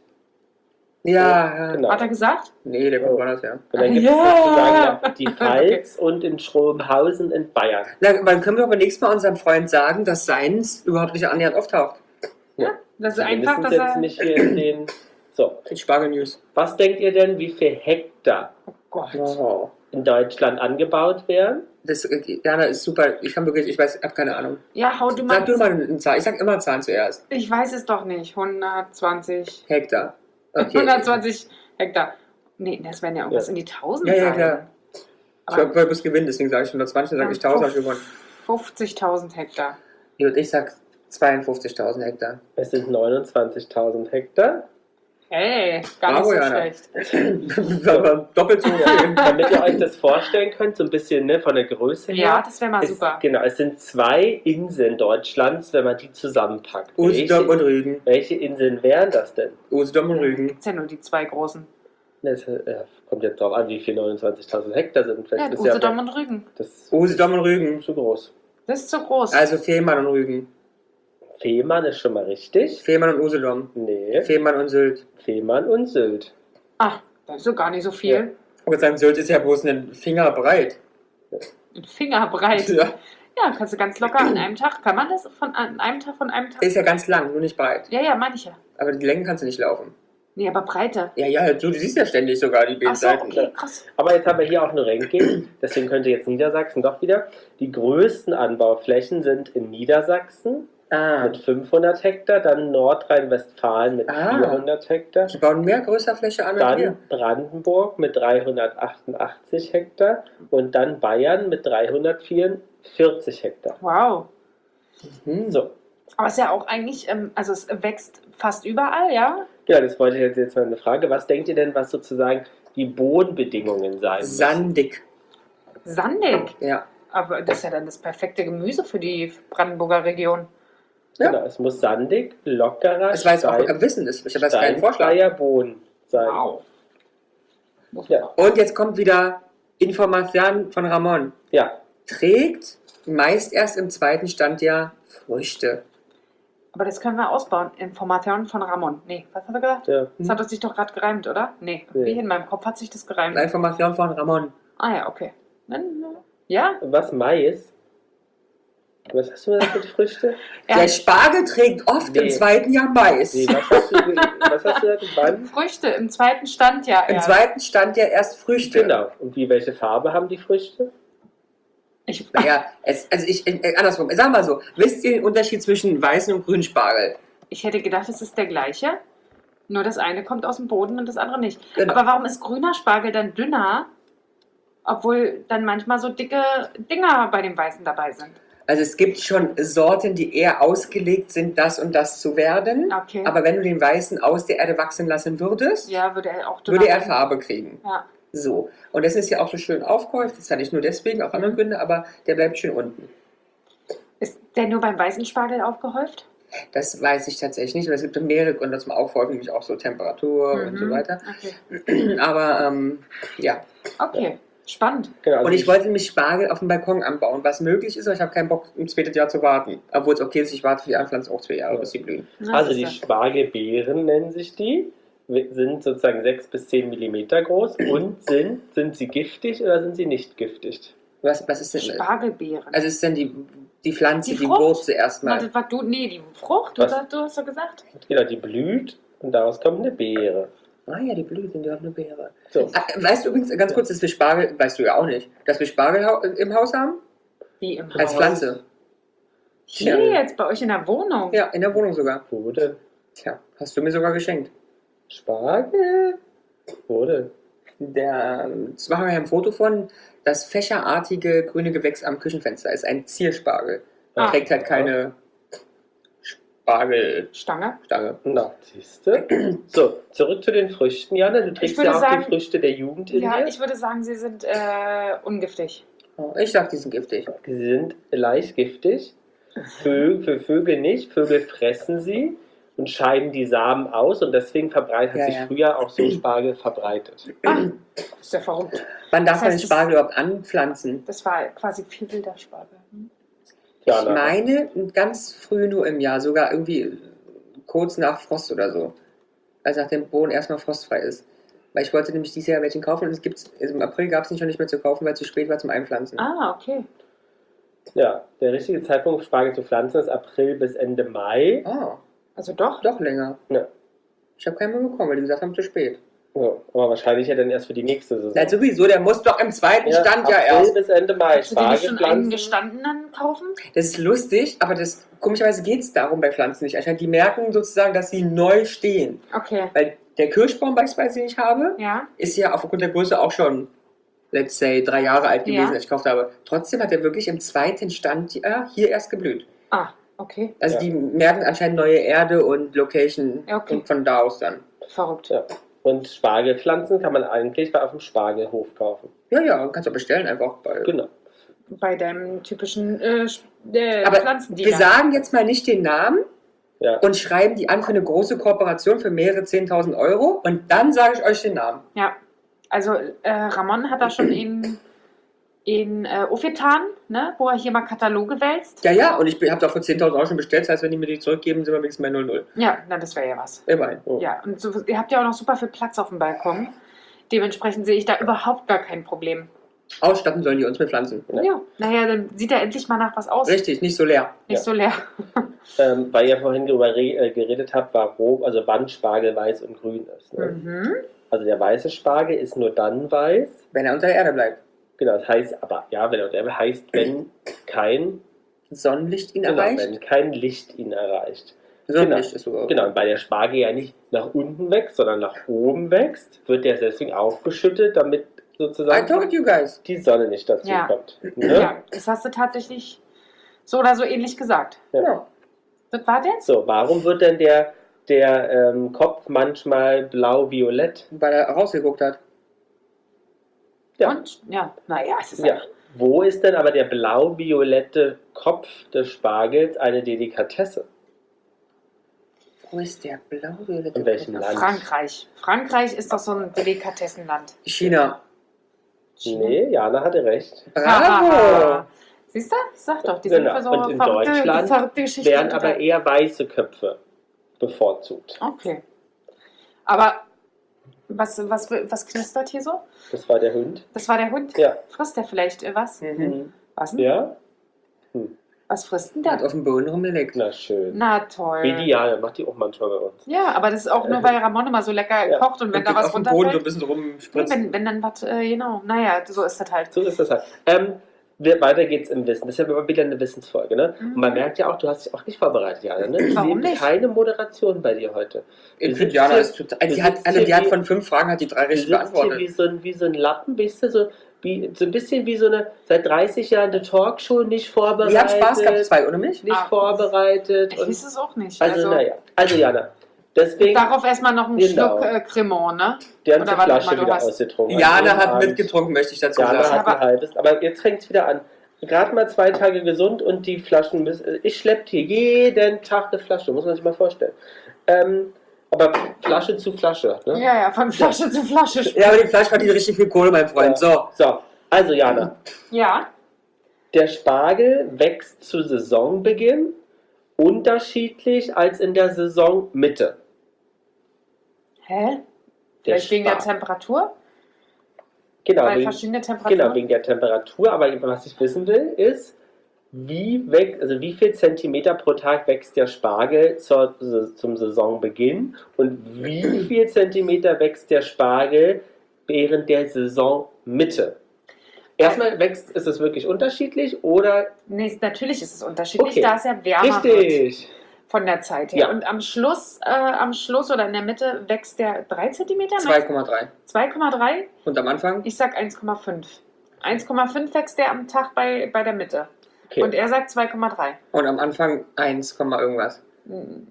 Ja, ja. Genau. Hat er gesagt? Nee, der kommt woanders her. Und dann gibt es Ja. sozusagen noch die Pfalz und in Schrobenhausen in Bayern. Na, dann können wir aber nächstes Mal unserem Freund sagen, dass seins überhaupt nicht annähernd auftaucht. Das ist einfach, Mindestens dass jetzt er. nicht hier in den. So, Die Spargel-News. was denkt ihr denn, wie viel Hektar Oh Gott. Wow. in Deutschland angebaut werden? Das, äh, Jana ist super. Ich kann wirklich, ich weiß, ich habe keine Ahnung. Ja, hau du mal. Sag du mal eine Zahl. Ich sag immer Zahlen zuerst. Ich weiß es doch nicht. hundertzwanzig. Hektar. Okay. hundertzwanzig Hektar. Nee, das wären ja irgendwas Ja. in die tausend Ja, ja, sein. klar. Ich Aber wollte wollte bloß gewinnen, deswegen sage ich hundertzwanzig, dann sage ich tausend, habe ich gewonnen. fünfzigtausend Hektar. Und ich sag zweiundfünfzigtausend Hektar. Es sind neunundzwanzigtausend Hektar. Hey, gar Bravo, nicht so Jana. schlecht. Das war doppelt so viel. Damit ihr euch das vorstellen könnt, so ein bisschen ne, von der Größe her. Ja, das wäre mal es, super. Genau, es sind zwei Inseln Deutschlands, wenn man die zusammenpackt. Usedom und Welche, Rügen. welche Inseln wären das denn? Usedom und Rügen. Gibt's ja nur die zwei großen. Das äh, kommt jetzt drauf an, wie viel neunundzwanzigtausend Hektar sind. Vielleicht Ja, ist Usedom ja und Rügen. das Usedom und Rügen. zu groß. Das ist zu groß. Also Fehmarn und Rügen. Fehmarn ist schon mal richtig. Fehmarn und Usedom. Nee, Fehmarn und Sylt. Fehmarn und Sylt. Ach, Das ist so gar nicht so viel. Aber sein Sylt ist ja bloß einen Finger breit. Ein Finger breit. Ja. Ja, kannst du ganz locker an einem Tag. Kann man das von an einem Tag von einem Tag? Der ist ja ganz lang, nur nicht breit. Ja, ja, meine ich ja. Aber die Längen kannst du nicht laufen. Nee, aber Breite. Ja, ja, du, du siehst ja ständig sogar die beiden Ach so, Seiten. okay, krass. Aber jetzt haben wir hier auch eine Ranking, deswegen könnte jetzt Niedersachsen doch wieder. Die größten Anbauflächen sind in Niedersachsen Ah, mit fünfhundert Hektar, dann Nordrhein-Westfalen mit Ah. vierhundert Hektar, die bauen mehr größer Fläche an als wir. dann Brandenburg mit dreihundertachtundachtzig Hektar und dann Bayern mit dreihundertvierundvierzig Hektar. Wow. Hm. So, Aber es ist ja auch eigentlich, ähm, also es wächst fast überall, ja? ja, das wollte ich jetzt, jetzt mal eine Frage. Was denkt ihr denn, was sozusagen die Bodenbedingungen sein müssen? Sandig. Sandig. Ja. Aber das ist ja dann das perfekte Gemüse für die Brandenburger Region. Ja. Genau, es muss sandig, lockerer, Das war jetzt auch stein- Wissen, das, ich habe jetzt keinen Vorschlag. steinfreier Boden sein. Wow. Muss Ja. man auch. Und jetzt kommt wieder Information von Ramon. Ja, Trägt meist erst im zweiten Standjahr Früchte. Aber das können wir ausbauen. Informationen von Ramon. Nee, was hat er gesagt? ja. Das hat sich doch gerade gereimt, oder? Nee, Nee. wie in meinem Kopf hat sich das gereimt. Information von Ramon. Ah ja, okay. Dann, ja? Was Mais? Was hast du gesagt mit Früchte? Ja, Der Spargel trägt oft im Nee. zweiten Jahr Mais. Nee, was hast du, ge- was hast du gesagt? Wann? Früchte im zweiten Standjahr. Im erst. zweiten Standjahr erst Früchte. Genau. Und wie, welche Farbe haben die Früchte? Ich, Naja, es, also ich, äh, andersrum, sag mal so, wisst ihr den Unterschied zwischen weißen und grünen Spargel? ich hätte gedacht, es ist der gleiche. Nur das eine kommt aus dem Boden und das andere nicht. Genau. Aber warum ist grüner Spargel dann dünner, obwohl dann manchmal so dicke Dinger bei dem Weißen dabei sind? Also es gibt schon Sorten, die eher ausgelegt sind, das und das zu werden. Okay. Aber wenn du den Weißen aus der Erde wachsen lassen würdest, ja, würde er auch dünner würde er werden. Farbe kriegen. Ja. So. Und das ist ja auch so schön aufgehäuft. Das ist ja nicht nur deswegen, auch andere Gründe, aber der bleibt schön unten. Ist der nur beim weißen Spargel aufgehäuft? Das weiß ich tatsächlich nicht, aber es gibt mehrere Gründe zum Aufhäufen, nämlich auch so Temperatur und so Mhm. weiter. Okay. Aber ähm, ja. Okay, spannend. Genau, also Und ich wollte nämlich Spargel auf dem Balkon anbauen, was möglich ist, aber ich habe keinen Bock, ein zweites Jahr zu warten. Obwohl es okay ist, ich warte für die Anpflanzung auch zwei Jahre, bis sie blühen. Na, Also die siehste. Spargelbeeren nennen sich die, sind sozusagen sechs bis zehn Millimeter groß und sind, sind sie giftig oder sind sie nicht giftig? Was, was ist denn? Spargelbeeren. Also ist denn die, die Pflanze, Die die, Frucht? Wurzel Na, erstmal? das war du, nee, die Frucht, du, Was? du hast doch gesagt. Genau, die blüht und daraus kommt eine Beere. Ah ja, die Blüten, die haben eine Beere. So, Ah, weißt du übrigens, ganz kurz, dass wir Spargel, weißt du ja auch nicht, dass wir Spargel hau- im Haus haben? Wie im Als Haus. Pflanze. Hier Tja. jetzt bei euch in der Wohnung. Ja, in der Wohnung sogar. wo denn? Tja, hast du mir sogar geschenkt. Spargel? Wo denn? Der, ähm, das machen wir ein Foto von, das fächerartige grüne Gewächs am Küchenfenster ist ein Zierspagel. Ah. Trägt halt keine Spargelstange. Stange. Na, siehst du? So, zurück zu den Früchten, Jana. Du trägst würde ja auch sagen- die Früchte der Jugend in Ja, dir. ich würde sagen, sie sind äh, ungiftig. Oh, ich sag, die sind giftig. Sie sind leicht giftig. Vögel, für Vögel nicht. Vögel fressen sie und scheiden die Samen aus und deswegen verbreitet, Ja, hat sich ja. früher auch so Spargel verbreitet. Ah, ist ja verrückt. Wann darf Das man heißt, den Spargel überhaupt anpflanzen? Das war quasi viel wilder Spargel. Hm? Ja, Ich na, meine, ganz früh nur im Jahr, sogar irgendwie kurz nach Frost oder so. Also nachdem der Boden erstmal frostfrei ist. Weil ich wollte nämlich dieses Jahr welchen kaufen und es gibt's, also im April gab es nicht schon nicht mehr zu kaufen, weil es zu spät war zum Einpflanzen. Ah, okay. ja, der richtige Zeitpunkt, Spargel zu pflanzen, ist April bis Ende Mai. Oh, Also doch. doch länger. Ja. Ich habe keinen mehr bekommen, weil die gesagt haben, zu spät. Ja, aber wahrscheinlich ja dann erst für die nächste Saison. Na sowieso, der muss doch im zweiten Ja, Stand ja April erst. bis Ende Mai. Kannst du dir nicht Spargel schon einen pflanzen. gestandenen kaufen? Das ist lustig, aber das komischerweise geht es darum bei Pflanzen nicht. Anscheinend die merken sozusagen, dass sie neu stehen. Okay. Weil der Kirschbaum beispielsweise, den ich habe, Ja. ist ja aufgrund der Größe auch schon, let's say, drei Jahre alt gewesen, Ja. als ich gekauft habe. Trotzdem hat er wirklich im zweiten Standjahr hier erst geblüht. Ah, okay. Also Ja. die merken anscheinend neue Erde und Location Ja, okay. und von da aus dann. Verrückt. Ja. Und Spargelpflanzen kann man eigentlich bei auf dem Spargelhof kaufen. Ja, ja, kannst du bestellen einfach. Bei Genau. Bei deinem typischen äh, Sp- äh, Aber Pflanzendealer. wir sagen jetzt mal nicht den Namen Ja. und schreiben die an für eine große Kooperation für mehrere zehntausend Euro und dann sage ich euch den Namen. Ja. Also äh, Ramon hat da schon in, in äh, Ufetan, ne, wo er hier mal Kataloge wälzt. Ja, ja, und ich habe doch für zehntausend Euro schon bestellt, das heißt, wenn die mir die zurückgeben, sind wir wenigstens bei null null. Ja, na, das wäre ja was. Immerhin. Oh. Ja, und so, ihr habt ja auch noch super viel Platz auf dem Balkon. Dementsprechend sehe ich da überhaupt gar kein Problem. Ausstatten sollen die uns mit Pflanzen. Ja. Ja, naja, dann sieht er endlich mal nach was aus. Richtig, nicht so leer. Nicht Ja. so leer. Ähm, weil ihr vorhin darüber re äh, geredet habt, warum, also wann Spargel weiß und grün ist. Ne? Mhm. Also der weiße Spargel ist nur dann weiß. Wenn er unter der Erde bleibt. Genau, das heißt aber, ja, wenn der heißt, wenn kein, Sonnenlicht ihn genau, erreicht. wenn kein Licht ihn erreicht. Sonnenlicht ist sogar. Genau, und weil der Spargel ja nicht nach unten wächst, sondern nach oben wächst, wird der deswegen aufgeschüttet, damit I sozusagen told you guys. die Sonne nicht dazu Ja. kommt. Ne? Ja, das hast du tatsächlich so oder so ähnlich gesagt. Ja. Ja. Das war jetzt? So, warum wird denn der, der ähm, Kopf manchmal blau-violett? Weil er rausgeguckt hat. Ja. Und? Ja, naja, es ist Ja. Wo ist denn aber der blau-violette Kopf des Spargels eine Delikatesse? Wo ist der blau-violette? In welchem Kopf? Land? Frankreich. Frankreich ist doch so ein Delikatessenland. China. Nee, Jana hatte recht. Bravo! Siehst du? Ich sag doch, die Genau. sind für so Und in verrückte, Deutschland verrückte Geschichten. Werden aber unterwegs. eher weiße Köpfe bevorzugt. Okay. Aber was, was, was knistert hier so? Das war der Hund. Das war der Hund? Ja. Frisst der vielleicht äh, was? Mhm. Was denn? Ja? Was frisst denn Der hat der? auf dem Boden rumgelegt. Na schön. Na toll. Wie die Jana, macht die auch manchmal bei uns. Ja, aber das ist auch nur, weil Ramon immer so lecker Ja. kocht und wenn da was auf dem Boden so ein runterfällt. bisschen Nee, rumspritzt. wenn, wenn dann was, äh, genau. Naja, so ist das halt. So ist das halt. Ähm, wir, weiter geht's im Wissen. Das ist ja immer wieder eine Wissensfolge, ne? Mhm. Und man merkt ja auch, du hast dich auch nicht vorbereitet, Jana, ne? Ich Warum sehe nicht? keine Moderation bei dir heute. Ich Du finde, sitzt Jana hier- ist total. du Die hat, sitzt also, hier die hat wie- von fünf Fragen hat die drei Du richtig sitzt hier beantwortet. wie so, ein, wie so ein Lappen, bist du? So, wie, so ein bisschen wie so eine, seit dreißig Jahren eine Talkshow, nicht vorbereitet. Die hat Spaß gehabt, zwei ohne mich. Nicht Ah. vorbereitet. Ich Und, weiß es auch nicht. also, Also, naja. Also, Jana, deswegen darauf erstmal noch einen Genau. Schluck äh, Cremant, ne? die ganze oder warte Flasche mal, du wieder hast- ausgetrunken. Jana An dem hat Abend. mitgetrunken, möchte ich dazu Jana sagen. hat ein halbes. Aber jetzt fängt es wieder an. Gerade mal zwei Tage gesund und die Flaschen müssen. Ich schleppe hier jeden Tag eine Flasche, muss man sich mal vorstellen. Ähm, aber Flasche zu Flasche. Ne? Ja, ja, von Flasche zu Flasche. Ja, aber die Flasche verdient richtig viel Kohle, mein Freund. So. So, also Jana, Ja. der Spargel wächst zu Saisonbeginn unterschiedlich als in der Saisonmitte. Hä? Der Vielleicht wegen der Spargel. Temperatur? Genau, Weil wegen, verschiedene Temperaturen? genau, wegen der Temperatur. Aber was ich wissen will, ist, wie, wächst, also wie viel Zentimeter pro Tag wächst der Spargel zur, zum Saisonbeginn und wie viel Zentimeter wächst der Spargel während der Saisonmitte? Erstmal wächst, ist es wirklich unterschiedlich oder Nee, natürlich ist es unterschiedlich, Okay. da es ja wärmer wird richtig? von der Zeit her. Ja. Und am Schluss, äh, am Schluss oder in der Mitte wächst der drei Zentimeter? zwei Komma drei. zwei Komma drei? Und am Anfang? Ich sag eins Komma fünf. eins Komma fünf wächst der am Tag bei, bei der Mitte. Okay. Und er sagt zwei Komma drei. Und am Anfang eins, irgendwas. Und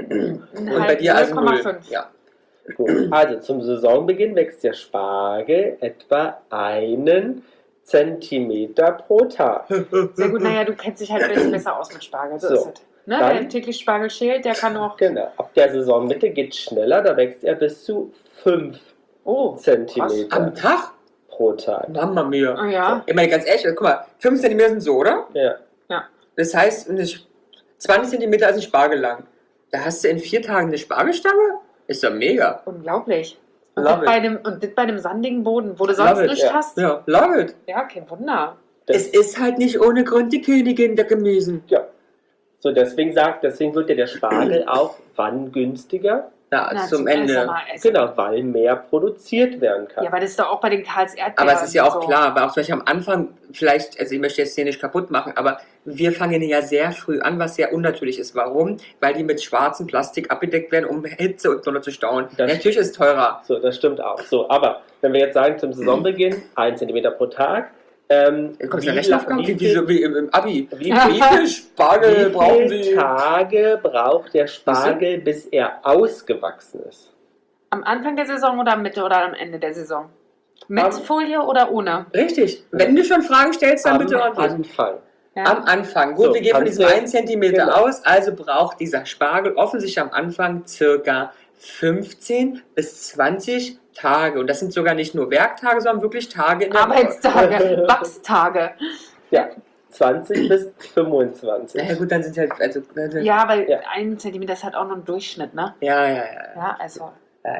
Und bei dir also null. Ja. Gut. Also zum Saisonbeginn wächst der Spargel etwa einen Zentimeter pro Tag. Sehr gut, naja, du kennst dich halt ein bisschen besser aus mit Spargel. So, So. ist es. Ne? Dann- Wer täglich Spargel schält, der kann auch. Genau. Ab der Saisonmitte geht es schneller, da wächst er bis zu fünf Oh, Zentimeter Am Tag? pro Tag. Mama mia. oh ja. Ich meine, ganz ehrlich, guck mal, fünf Zentimeter sind so, oder? Ja. Das heißt, eine Sch- zwanzig Zentimeter ist ein Spargel lang. Da hast du in vier Tagen eine Spargelstange? Ist doch mega. Unglaublich. Und Love das, it. bei dem, und das bei einem sandigen Boden, wo du sonst Love it, nichts ja. hast. Ja, love it. Ja, kein Wunder. Das, Es ist halt nicht ohne Grund die Königin der Gemüsen. ja. So, deswegen sagt, deswegen wird ja der Spargel auch wann günstiger? Na, Na, zum ersten Ende. Mal essen. Genau, weil mehr produziert werden kann. Ja, aber das ist doch auch bei den Karls Erdbeeren. Aber es ist ja auch so. klar, weil auch vielleicht am Anfang, vielleicht, also ich möchte jetzt hier nicht kaputt machen, aber wir fangen ja sehr früh an, was sehr unnatürlich ist. Warum? Weil die mit schwarzem Plastik abgedeckt werden, um Hitze und Sonne zu stauen. Das- Natürlich ist es teurer. So, das stimmt auch. So, aber wenn wir jetzt sagen, zum Saisonbeginn ein Zentimeter pro Tag, ähm, Kommt wie, der Rechenaufgabe? wie, Wie, wie, viel, so wie im, im Abi. wie, Ja. Wie viel Spargel wie brauchen viele Sie? Tage braucht der Spargel, bis er ausgewachsen ist? Am Anfang der Saison oder am Mitte oder am Ende der Saison? Mit Am- Folie oder ohne? Richtig. Wenn du schon Fragen stellst, dann Am bitte ordentlich. Anfang. Ja. Am Anfang. Gut, So, wir gehen von kannst diesem du- einen Zentimeter genau. aus, also braucht dieser Spargel offensichtlich am Anfang circa fünfzehn bis zwanzig Tage. Und das sind sogar nicht nur Werktage, sondern wirklich Tage in der Woche. Arbeitstage, Wachstage. Ja, zwanzig bis fünfundzwanzig. Na ja, gut, dann sind halt, also, also Ja, weil Ja. ein Zentimeter ist halt auch nur ein Durchschnitt, ne? ja, ja, ja, ja, Ja, also ja, ja.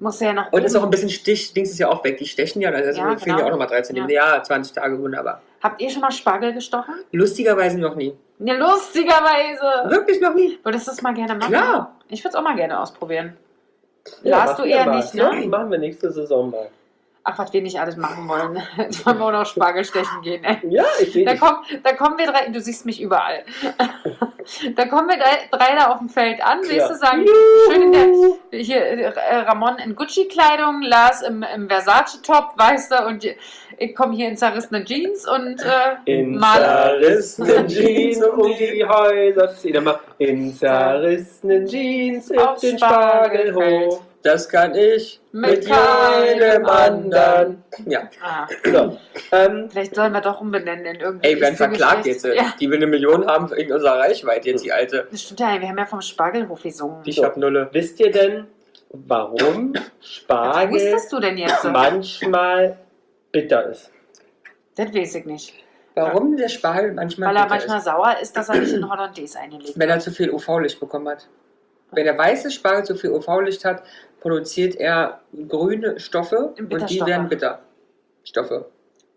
Musst du ja noch. Und ist oben- auch ein bisschen Stich, Dings ist ja auch weg. Die stechen ja, also Ja, fehlen ja genau. auch nochmal drei Zentimeter. Ja. zwanzig Tage, wunderbar. Habt ihr schon mal Spargel gestochen? Lustigerweise noch nie. Ja, lustigerweise. Wirklich noch nie. Würdest du das mal gerne machen? Klar. Ich würde es auch mal gerne ausprobieren. Ja, Lars, machen du wir eher mal. nicht, Ja, ne? machen wir nächste Saison mal. Ach, was wir nicht alles machen wollen. Jetzt wollen wir auch noch Spargel stechen gehen, ey. Ja, ich sehe Da, dich. komm, da kommen wir drei, du siehst mich überall. Da kommen wir drei, drei da auf dem Feld an, Ja. weißt du, sagen, schön in der, hier, äh, Ramon in Gucci-Kleidung, Lars im, im Versace-Top, weißt du, und ich komme hier in zerrissene Jeans und äh, In mal. zerrissenen Jeans um die Häuser ziehen. Dann mal in zerrissenen Jeans Auf auf den Spargelhof. Spargelfeld. Das kann ich Mit mit, keinem jedem anderen. Ja. Ah, So, ähm, vielleicht sollen wir doch umbenennen in irgendwie. Ey, wir werden verklagt Geschlechts- jetzt. Ja, Die will eine Million haben in unserer Reichweite jetzt, die alte. das stimmt ja, wir haben ja vom Spargelhof gesungen. Ich hab Nulle. wisst ihr denn, warum Was Spargel wusstest du denn jetzt? manchmal bitter ist? Das weiß ich nicht. Warum der Spargel manchmal Weil er bitter manchmal ist? sauer ist, dass er nicht in Hollandaise eingelegt Wenn er hat. zu viel U V-Licht bekommen hat. Wenn der weiße Spargel zu viel U V-Licht hat, produziert er grüne Stoffe und die Bitterstoffe. werden bitter. Stoffe.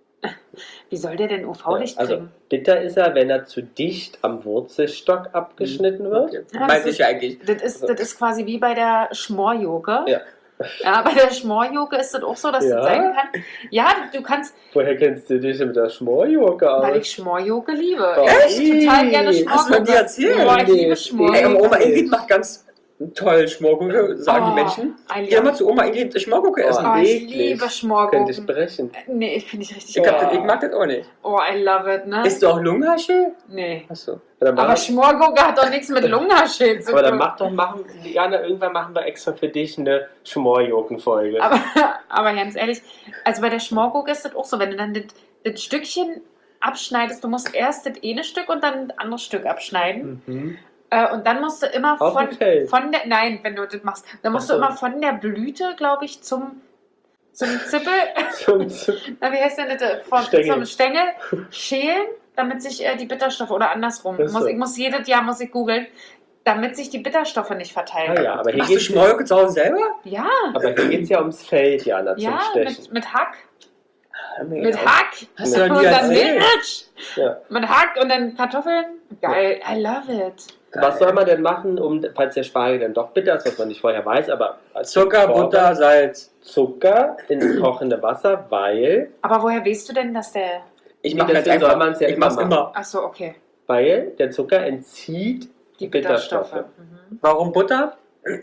Wie soll der denn U V-Licht also kriegen? bitter ist er, wenn er zu dicht am Wurzelstock abgeschnitten wird. Okay. Ja, das Meinte ist- ich ja eigentlich. Das ist, das ist quasi wie bei der Schmorjoke. Ja. Ja, bei der Schmorjoke ist das auch so, dass Ja? das sein kann. Ja, du kannst, Woher kennst du dich mit der Schmorjoke aus? weil ich Schmorjoke liebe. Oh, Ich esse total gerne ey, hast du mir nie Schmorjoke. erzählt? Boah, ich liebe Nee. Schmorjoke. Ey, aber Oma Ingrid macht ganz toll Schmorgurke, sagen Oh, die Menschen. I Geh mal love- zu Oma Ingrid Schmorgurke essen. Oh, ich eklig. liebe Könnte ich Schmorgurken. brechen. Nee, ich finde ich richtig Ich, geil. hab, ich mag das auch nicht. Oh, I love it, ne? Isst du auch Lungenhaschel? Nee. Achso. Oder mach, Aber Schmorgurke hat doch nichts mit Lungenhaschel zu aber dann tun. mach doch, machen, Jana, irgendwann machen wir extra für dich eine Schmorjoken-Folge. Aber, aber ganz ehrlich, also bei der Schmorgurke ist das auch so, wenn du dann das, das Stückchen abschneidest, du musst erst das eine Stück und dann das andere Stück abschneiden. Mhm. Äh, und dann musst du immer Auf von, dem Feld. von der, nein, wenn du das machst, dann musst Ach du so. immer von der Blüte, glaube ich, zum, zum Zippel, Zum, zum, na, wie heißt denn das, vom, Stängel. zum Stängel schälen, damit sich äh, die Bitterstoffe, oder andersrum, Ach so. muss, ich muss jedes Jahr, muss ich googeln, damit sich die Bitterstoffe nicht verteilen. ah ja, aber hier Machst du geht's, Schmorgurke zu Hause selber? Ja, aber hier geht's ja ums Feld, Jana, zum ja, Stechen. mit, mit Hack, Nee, mit Hack. Hast du Und doch nie dann erzählt. Milch. Ja. Mit Hack und dann Kartoffeln. Geil, I love it. Was soll man denn machen, um, falls der Spargel dann doch bitter ist, was man nicht vorher weiß, aber als Zucker, Vorrat- Butter, Salz. Zucker ins kochende Wasser, weil, Aber woher weißt du denn, dass der... Ich Nee, mache ganz deswegen soll einfach. man's ja ich immer mach's machen. immer. Achso, okay. weil der Zucker entzieht Die Bitterstoffe. Bitterstoffe. Mhm. Warum Butter?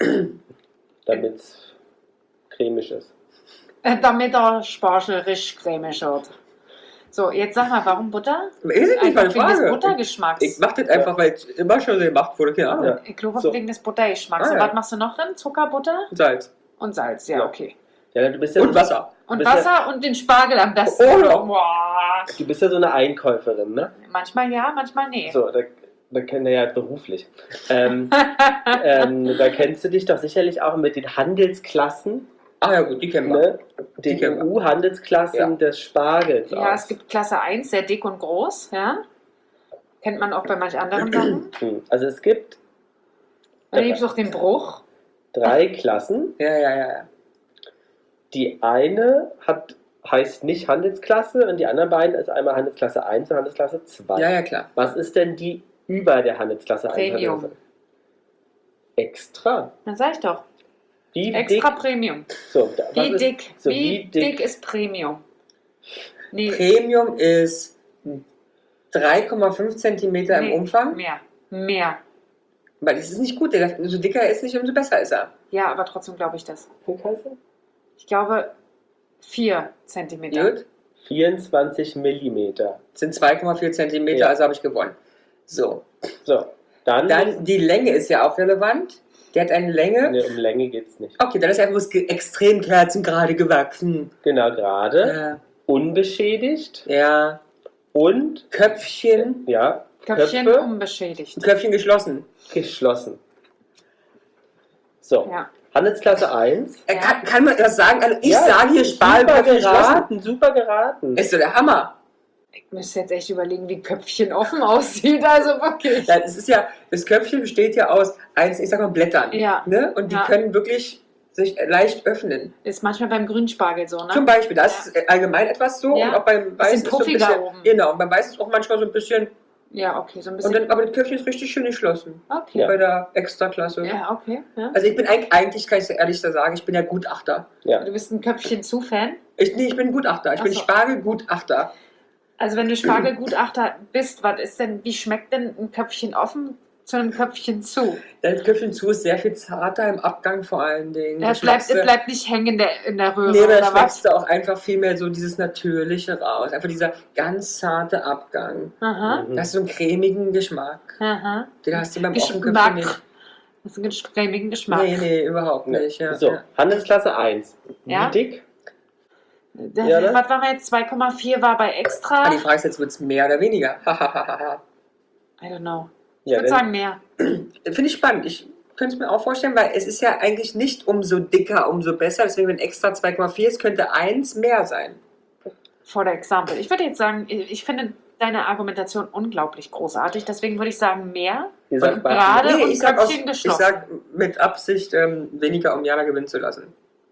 damit es cremig ist. Äh, damit der Spargel richtig cremig wird. So, jetzt sag mal, warum Butter? Ist nicht Einfach meine wegen des Frage. Buttergeschmacks. Ich mach das einfach, weil es immer schon so gemacht wurde. Keine Ahnung. Ja. Ich glaube, So. wegen des Buttergeschmacks. Ah, Und ja. was machst du noch drin? Zucker, Butter Salz. und Salz. Ja, Ja. okay. Ja, du bist ja, Und Wasser. Und Bist ja- Wasser und den Spargel am besten. Oh, ja. Boah. du bist ja so eine Einkäuferin, ne? Manchmal ja, manchmal nee. So, da, da kennen wir ja beruflich. Ähm, ähm, da kennst du dich doch sicherlich auch mit den Handelsklassen, Ah ja gut, die kennen wir. ne? Die Den kennen wir. E U-Handelsklassen Ja. des Spargels Ja, aus. es gibt Klasse eins, sehr dick und groß, ja. Kennt man auch bei manch anderen Sachen. Hm. Also es gibt Dann gibt es auch den Bruch. drei Klassen. Ja, ja, ja. ja. Die eine hat, heißt nicht Handelsklasse und die anderen beiden ist einmal Handelsklasse eins und Handelsklasse zwei. Ja, ja, klar. Was ist denn die über der Handelsklasse eins? Premium. Handelsklasse? Extra. Dann sag ich doch. Wie Extra dick? Premium. So, da- was Wie ist- dick? so wie, wie dick? dick? ist Premium? Nee, Premium ist drei Komma fünf Zentimeter im Nee. Umfang. mehr. Mehr. Weil es ist nicht gut. Der, umso dicker er ist, nicht, umso besser ist er. Ja, aber trotzdem glaube ich das. Wie heißt er? Ich glaube vier Zentimeter. Gut. vierundzwanzig Millimeter. Das sind zwei Komma vier Zentimeter, Ja. also habe ich gewonnen. So. So, dann, Dann die Länge ist ja auch relevant. Der hat eine Länge. ne, um Länge geht es nicht. Okay, dann ist er bloß ge- extrem kerzengerade gewachsen. Genau, gerade, Ja. unbeschädigt ja. und, Köpfchen. ja, Köpfchen Köpfe unbeschädigt. Köpfchen geschlossen. geschlossen. So, Ja. Handelsklasse eins. Er Ja. kann, kann man das sagen? Also ich Ja, sage hier super Spargelköpfchen geschlossen. geraten, super geraten. Ist so der Hammer. Ich müsste jetzt echt überlegen, wie Köpfchen offen aussieht. Also wirklich. Ja, das ist ja, das Köpfchen besteht ja aus eins, ich sag mal Blättern. Ja. Ne? Und die Ja. können wirklich sich leicht öffnen. Ist manchmal beim Grünspargel so, ne? Zum Beispiel, das ist allgemein etwas so Ja. und auch beim Weiß ist so ein puffiger bisschen, oben. genau, und beim Weiß ist auch manchmal so ein bisschen, Ja, okay, so ein und bisschen. dann, aber das Köpfchen ist richtig schön geschlossen, Okay. Ja. bei der Extraklasse. Ja, okay. Ja. Also ich bin eigentlich, eigentlich kann ich so ehrlich sagen, ich bin ja Gutachter. Du bist ein Köpfchen zu Fan. Ich, nee, ich bin Gutachter, ich Ach bin so. Spargelgutachter. Also wenn du Spargelgutachter bist, was ist denn, wie schmeckt denn ein Köpfchen offen zu einem Köpfchen zu? Das Köpfchen zu ist sehr viel zarter im Abgang vor allen Dingen. Ja, Da es bleibt, schmeckst du- es bleibt nicht hängen in der, in der Röhre, Nee, da oder was? schmeckst du auch einfach viel mehr so dieses Natürliche raus. Einfach dieser ganz zarte Abgang. Aha, Mhm. Das ist so einen cremigen Geschmack. aha. Den hast du beim offenen Köpfchen Geschmack. nicht. Das ist ein cremigen Geschmack. Nee, nee, überhaupt Nee. nicht. Ja. So, Ja. Handelsklasse eins. Ja? Wie dick? Das, Ja, ne? Was war wir jetzt? zwei Komma vier war bei Extra. Ah, die Frage ist jetzt, wird es mehr oder weniger? Hahaha. I don't know. Ich Ja, würde denn- sagen mehr. Finde ich spannend. Ich könnte es mir auch vorstellen, weil es ist ja eigentlich nicht umso dicker, umso besser. Deswegen, wenn extra zwei Komma vier ist, könnte eins mehr sein. For the example. Ich würde jetzt sagen, ich finde deine Argumentation unglaublich großartig. Deswegen würde ich sagen mehr. Ihr sagt Und beide. gerade- und ich sag, aus, Köpfchen ich geschlossen. sag mit Absicht ähm, weniger, um Jana gewinnen zu lassen.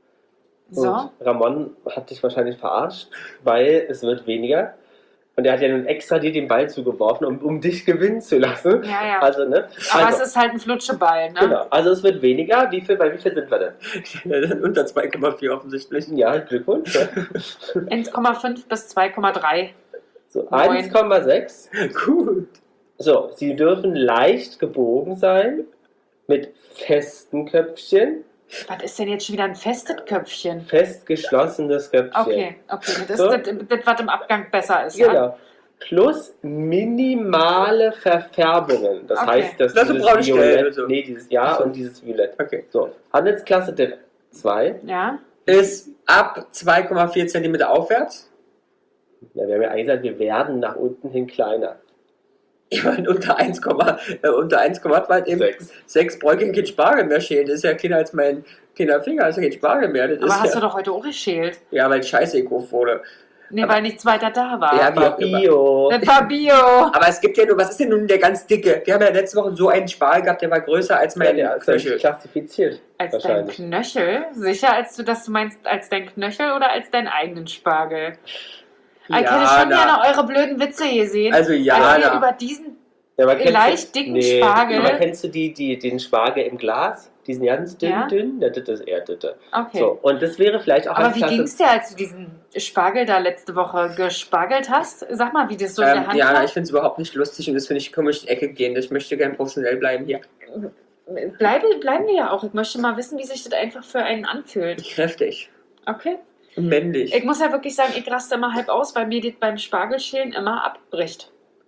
So. Und Ramon hat dich wahrscheinlich verarscht, weil es wird weniger. Und er hat ja nun extra dir den Ball zugeworfen, um, um dich gewinnen zu lassen. Ja, ja. Also, ne? Aber also, es ist halt ein Flutscheball, ne? genau. Also es wird weniger. Wie viel, bei wie viel sind wir denn? Unter zwei Komma vier offensichtlich. Ja, Glückwunsch. eins Komma fünf bis zwei Komma drei. So, Neun. eins Komma sechs. Gut. So, sie dürfen leicht gebogen sein, mit festen Köpfchen, Was ist denn jetzt schon wieder ein festes Köpfchen? fest geschlossenes Köpfchen. Okay, okay. Das So. ist das, das, was im Abgang besser ist. Ja? Genau. Plus minimale Verfärbungen. Das Okay. heißt, dass Das ist dieses braunisch gelb Violett, oder so. nee, dieses Ja Ach so. und dieses Violett. Okay. So, Handelsklasse zwei. Ja? Ist ab zwei Komma vier Zentimeter aufwärts. Ja, wir haben ja eigentlich gesagt, wir werden nach unten hin kleiner. Ich meine, unter eins, äh, unter eins Komma acht eben Sechs. sechs bräuchte kein Spargel mehr schälen. Das ist ja kleiner als mein kleiner Finger, das ist ja kein Spargel mehr. Das Aber ist hast ja, du doch heute auch geschält. ja, weil Scheiße gekauft wurde. Nee, Aber- weil nichts weiter da war. Ja, wie Aber auch immer. Bio. Das war Bio. Aber es gibt ja nur, was ist denn nun der ganz dicke? Wir haben ja letzte Woche so einen Spargel gehabt, der war größer als Ja, mein der ist ja nicht Knöchel. klassifiziert. Als dein Wahrscheinlich. Knöchel? Sicher, als du das du meinst, als dein Knöchel oder als deinen eigenen Spargel? Ich hätte schon na. gerne eure blöden Witze gesehen. Also als ja, ihr na. über diesen Ja, aber kennst leicht du- dicken Spargel. Aber kennst du die, die, den Spargel im Glas? Diesen ganz dünn, Ja. dünn? Ja, das ist eher das. Okay. So, und das wäre vielleicht auch Aber als wie Klasse- ging es dir, als du diesen Spargel da letzte Woche gespargelt hast? Sag mal, wie das so in Ähm, der Hand ja, war. ich finde es überhaupt nicht lustig und das finde ich komisch in die Ecke gehen. Ich möchte gerne professionell bleiben hier. Bleibe, bleiben wir ja auch. Ich möchte mal wissen, wie sich das einfach für einen anfühlt. Kräftig. Okay. Und männlich. Ich muss ja wirklich sagen, ich raste immer halb aus, weil mir das beim Spargelschälen immer abbricht.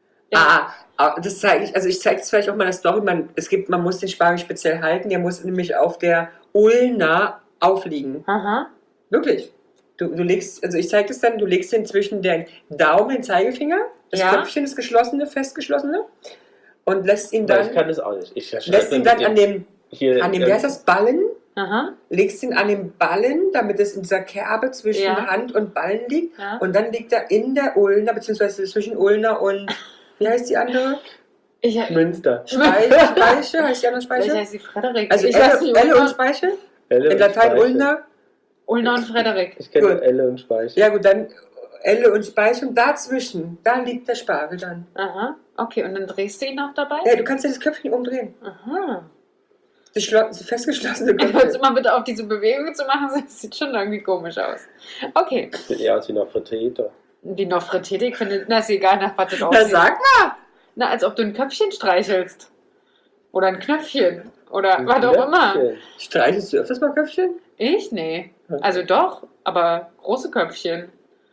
Ah, ah, das zeige ich, also ich zeige es vielleicht auch mal in der Story, man, es gibt, man muss den Spargel speziell halten, der muss nämlich auf der Ulna aufliegen. Aha. Wirklich. Du, du legst, also ich zeige das dann, du legst den zwischen den Daumen und den Zeigefinger, das Ja. Köpfchen, das geschlossene, festgeschlossene, und lässt ihn Weil dann, ich kann das auch nicht. Ich lässt ihn dann an dem, hier, an dem, ähm, wie heißt das, Ballen, Aha. legst ihn an dem Ballen, damit es in dieser Kerbe zwischen Ja. Hand und Ballen liegt, Ja. und dann liegt er in der Ulna, beziehungsweise zwischen Ulna und, wie heißt die andere? Ich, Münster. Speiche, Speiche, heißt die andere vielleicht Speiche? heißt sie Frederik. Also ich weiß Elle, nicht, Elle und Ulna, Speiche? Elle In und Latein Speiche. Ulna? Ulna und Frederik. Ich kenne Gut. nur Elle und Speiche. Ja gut, dann Elle und Speiche und dazwischen, da liegt der Spargel dann. Aha. Okay, und dann drehst du ihn auch dabei? Ja, du kannst ja das Köpfchen umdrehen. Aha. Das, schlo- das festgeschlossene Hörst du Köpfchen. mal bitte auf, diese Bewegung zu machen? Das sieht schon irgendwie komisch aus. Okay. Sieht eher aus wie eine Fritteter. Die noch frittiert, ich finde, na ist egal, nach was das Na aussieht. sag mal! Na, als ob du ein Köpfchen streichelst. Oder ein Knöpfchen. Oder was auch immer. Streichelst du öfters mal Köpfchen? Ich? Nee. Also doch, aber große Köpfchen.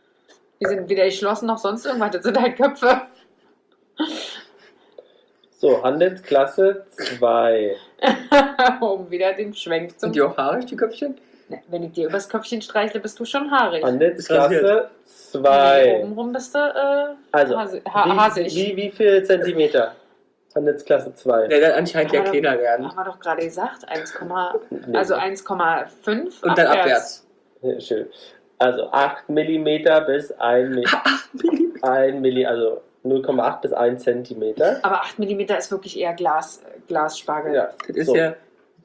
Die sind weder geschlossen noch sonst irgendwas. Das sind halt Köpfe. So, Handelsklasse zwei. Um wieder den Schwenk zum... Sind die auch haarig, die Köpfchen? Na, wenn ich dir übers Köpfchen streichle, bist du schon haarig. Handelsklasse Nee, zwei. obenrum bist du äh, Also, hase, ha, hasig. wie, wie, wie viel Zentimeter? Handelsklasse zwei. Der dann anscheinend ja Aber- kleiner werden. Haben wir doch gerade gesagt. eins, Nee. also eins Komma fünf Und dann abwärts. Ja, schön. Also acht Millimeter bis ein Milli, also null Komma acht bis ein Zentimeter. Aber acht Millimeter ist wirklich eher Glas, Glasspargel. Ja, Das ist so. ja,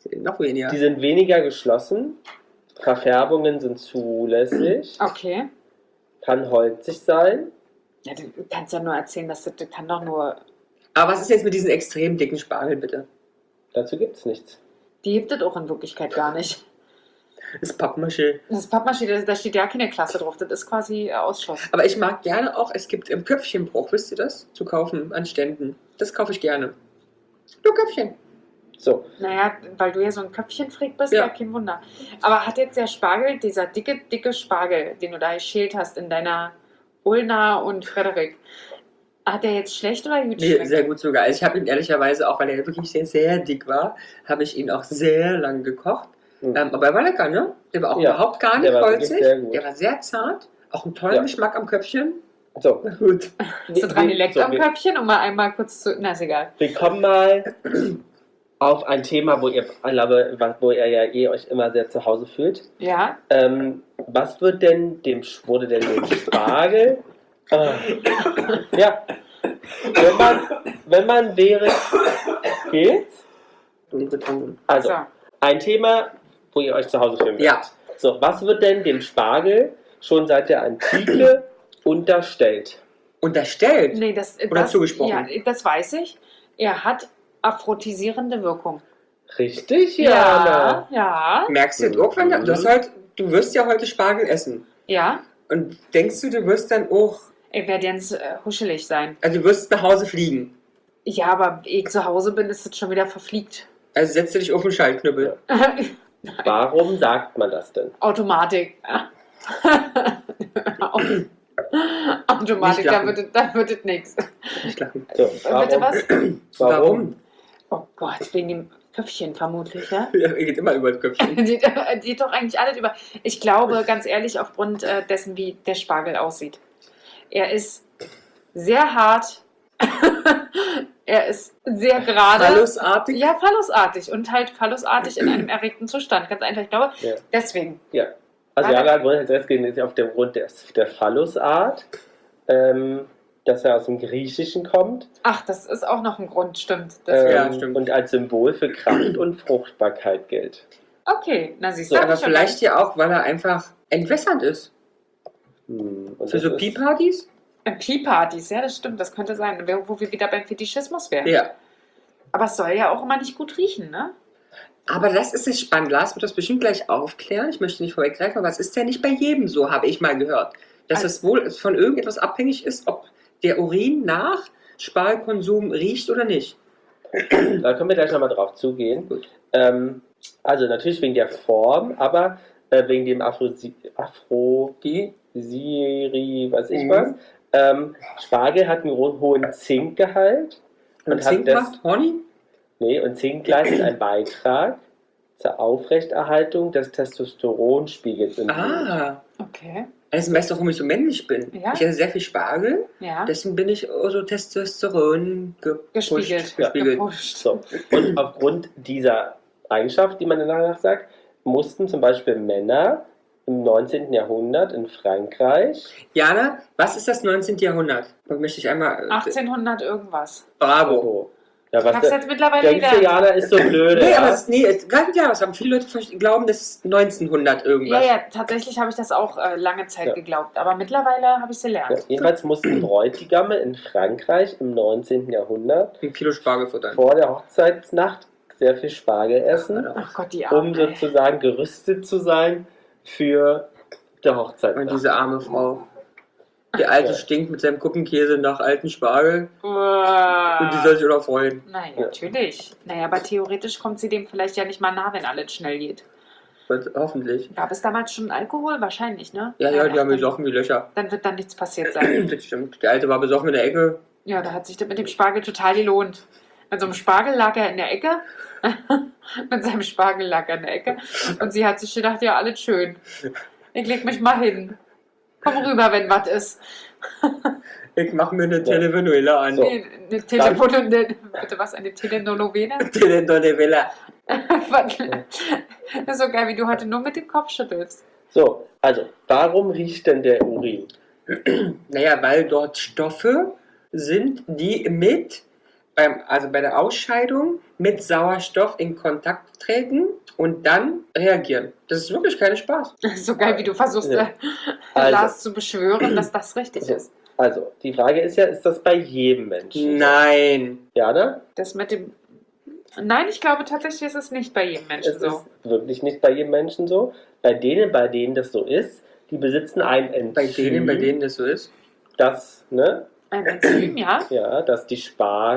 Noch weniger. Die sind weniger geschlossen. Verfärbungen sind zulässig. Okay. Kann holzig sein. Ja, du kannst ja nur erzählen, dass das, das kann doch nur. Aber was ist jetzt mit diesen extrem dicken Spargeln, bitte? Dazu gibt es nichts. Die gibt es auch in Wirklichkeit gar nicht. Das ist Pappmaché. Das ist Pappmaché, da- da steht ja keine Klasse drauf. Das ist quasi äh, Ausschuss. Aber ich mag gerne auch, es gibt im Köpfchenbruch, wisst ihr das? Zu kaufen an Ständen. Das kaufe ich gerne. Nur Köpfchen. So, Naja, weil du ja so ein Köpfchenfreak bist, Ja. ja, kein Wunder. Aber hat jetzt der Spargel, dieser dicke, dicke Spargel, den du da geschält hast in deiner Ulna und Frederik, hat der jetzt schlecht oder gut Nee, geschmeckt? sehr gut sogar. Also ich habe ihn ehrlicherweise auch, weil er wirklich sehr, sehr dick war, habe ich ihn auch sehr lang gekocht. Mhm. Ähm, aber er war lecker, ne? Der war auch Ja, überhaupt gar der nicht war wirklich holzig. sehr gut. Der war sehr zart. Auch einen tollen Ja. Geschmack am Köpfchen. so. Na gut. Hast du dran geleckt so, am wir, Köpfchen, um mal einmal kurz zu. Na, ist egal. wir kommen mal auf ein Thema, wo ihr, ich glaube, wo ihr ja eh euch immer sehr zu Hause fühlt. Ja? Ähm, was wird denn dem, wurde denn dem Spargel? äh, ja, wenn man, wenn man wäre, geht's? Also, So. ein Thema, wo ihr euch zu Hause fühlen Ja. werdet. So, was wird denn dem Spargel schon seit der Antike unterstellt? Unterstellt. Nee, das, Oder das, zugesprochen. Ja, das weiß ich. Er hat aphrodisierende Wirkung. Richtig, Ja, Jana. ja, Merkst du das auch, wenn du, du, hast heute, du wirst ja heute Spargel essen. ja. Und denkst du, du wirst dann auch, Er wird ganz äh, huschelig sein. also du wirst nach Hause fliegen. Ja, aber ehe ich zu Hause bin, ist es schon wieder verfliegt. Also setzt du dich auf den Schaltknüppel. Warum sagt man das denn? Automatik. Automatik, Nicht da lachen. wird, es- da wird es nichts. Nicht lachen. So, Bitte was? Warum? Oh Gott, wegen dem Köpfchen vermutlich, ja? Ja, er geht immer über das Köpfchen. Die, die geht doch eigentlich alles über. Ich glaube, ganz ehrlich, aufgrund äh, dessen, wie der Spargel aussieht. Er ist sehr hart. Er ist sehr gerade. Phallusartig. Ja, phallusartig und halt phallusartig in einem erregten Zustand. Ganz einfach, ich glaube, Ja. deswegen. Ja. Also Warte. Jana hat wohl jetzt gehen auf dem Grund der, der Phallusart, ähm, dass er aus dem Griechischen kommt. Ach, das ist auch noch ein Grund, stimmt. Ähm, Das, Ja, stimmt. Und als Symbol für Kraft und Fruchtbarkeit gilt. okay, na siehst So, du. aber hab ich schon vielleicht ja auch, weil er einfach entwässernd ist. Hm, und Für das so ist- Pee-Partys? gesagt. Tea-Partys, ja, das stimmt, das könnte sein, wo wir wieder beim Fetischismus wären. Ja. Aber es soll ja auch immer nicht gut riechen, ne? Aber das ist jetzt spannend. Lars wird das bestimmt gleich aufklären. Ich möchte nicht vorweggreifen, aber es ist ja nicht bei jedem so, habe ich mal gehört. Dass Also- es wohl von irgendetwas abhängig ist, ob der Urin nach Spargelkonsum riecht oder nicht. Da können wir gleich nochmal drauf zugehen. Gut. Ähm, also natürlich wegen der Form, aber äh, wegen dem Aphrosi Die? Aphrodisiri, weiß ich Mhm. was. Ähm, Spargel hat einen ho- hohen Zinkgehalt. Und Und hat Zink das- macht Horny? Nee, und Zink leistet einen Beitrag zur Aufrechterhaltung des Testosteronspiegels im Blut. Ah. Okay, Das weißt du, warum ich so männlich bin. Ja. Ich esse sehr viel Spargel, ja. deswegen bin ich so Testosteron gepusht, Gespiegelt. Ja. gespiegelt. Gepusht. So. Und aufgrund dieser Eigenschaft, die man danach sagt, mussten zum Beispiel Männer im neunzehnten Jahrhundert in Frankreich, Jana, was ist das neunzehnte Jahrhundert? Da möchte ich einmal. äh, achtzehnhundert irgendwas. Bravo. oh, ja, Ich was hab's der, jetzt mittlerweile der ganze gelernt. Jana ist so blöde. Nee, ja. aber das, nee, es, gerade ja, das haben viele Leute verst- glauben, das ist neunzehnhundert Ja, irgendwas. ja, tatsächlich habe ich das auch äh, lange Zeit Ja. geglaubt. Aber mittlerweile habe ich es Ja, gelernt. jedenfalls mussten Bräutigamme in Frankreich im neunzehnten Jahrhundert Ein Kilo Spargel futtern. vor der Hochzeitsnacht sehr viel Spargel essen, Ach Gott, die um Arme. ey. sozusagen gerüstet zu sein für die Und Hochzeitsnacht. diese arme Frau. Der Alte Ja. stinkt mit seinem Kuppenkäse nach alten Spargel. Uah. Und die soll sich auch noch freuen. Nein, Ja. natürlich. Naja, aber theoretisch kommt sie dem vielleicht ja nicht mal nah, wenn alles schnell geht. Und hoffentlich. Gab es damals schon Alkohol? Wahrscheinlich, ne? Ja, ja, die haben dann, besoffen wie Löcher. dann wird dann nichts passiert sein. Das stimmt. Der Alte war besoffen in der Ecke. Ja, da hat sich das mit dem Spargel total gelohnt. Mit so einem Spargel lag er in der Ecke. Mit seinem Spargel lag er in der Ecke. Und sie hat sich gedacht, ja, alles schön. Ich leg mich mal hin. Komm rüber, wenn was ist. Ich mach mir eine Telenovela an. So. Nee, eine Telefon, eine, bitte was, eine Telenovela? Telenovela. Das ist so geil, wie du heute nur mit dem Kopf schüttelst. So, also, warum riecht denn der Urin? Naja, weil dort Stoffe sind, die mit beim, also bei der Ausscheidung mit Sauerstoff in Kontakt treten und dann reagieren. Das ist wirklich kein Spaß. So geil, wie du versuchst, Ja. äh, Also. Lars zu beschwören, dass das richtig So. ist. Also, die Frage ist ja, ist das bei jedem Menschen? Nein. Ja, ne? Das mit dem. Nein, ich glaube tatsächlich ist es nicht bei jedem Menschen Es so. ist wirklich nicht bei jedem Menschen so. Bei denen, bei denen das so ist, die besitzen ein Enzym, Bei denen, bei denen das so ist. das, ne? Ein Enzym, ja? Ja, dass die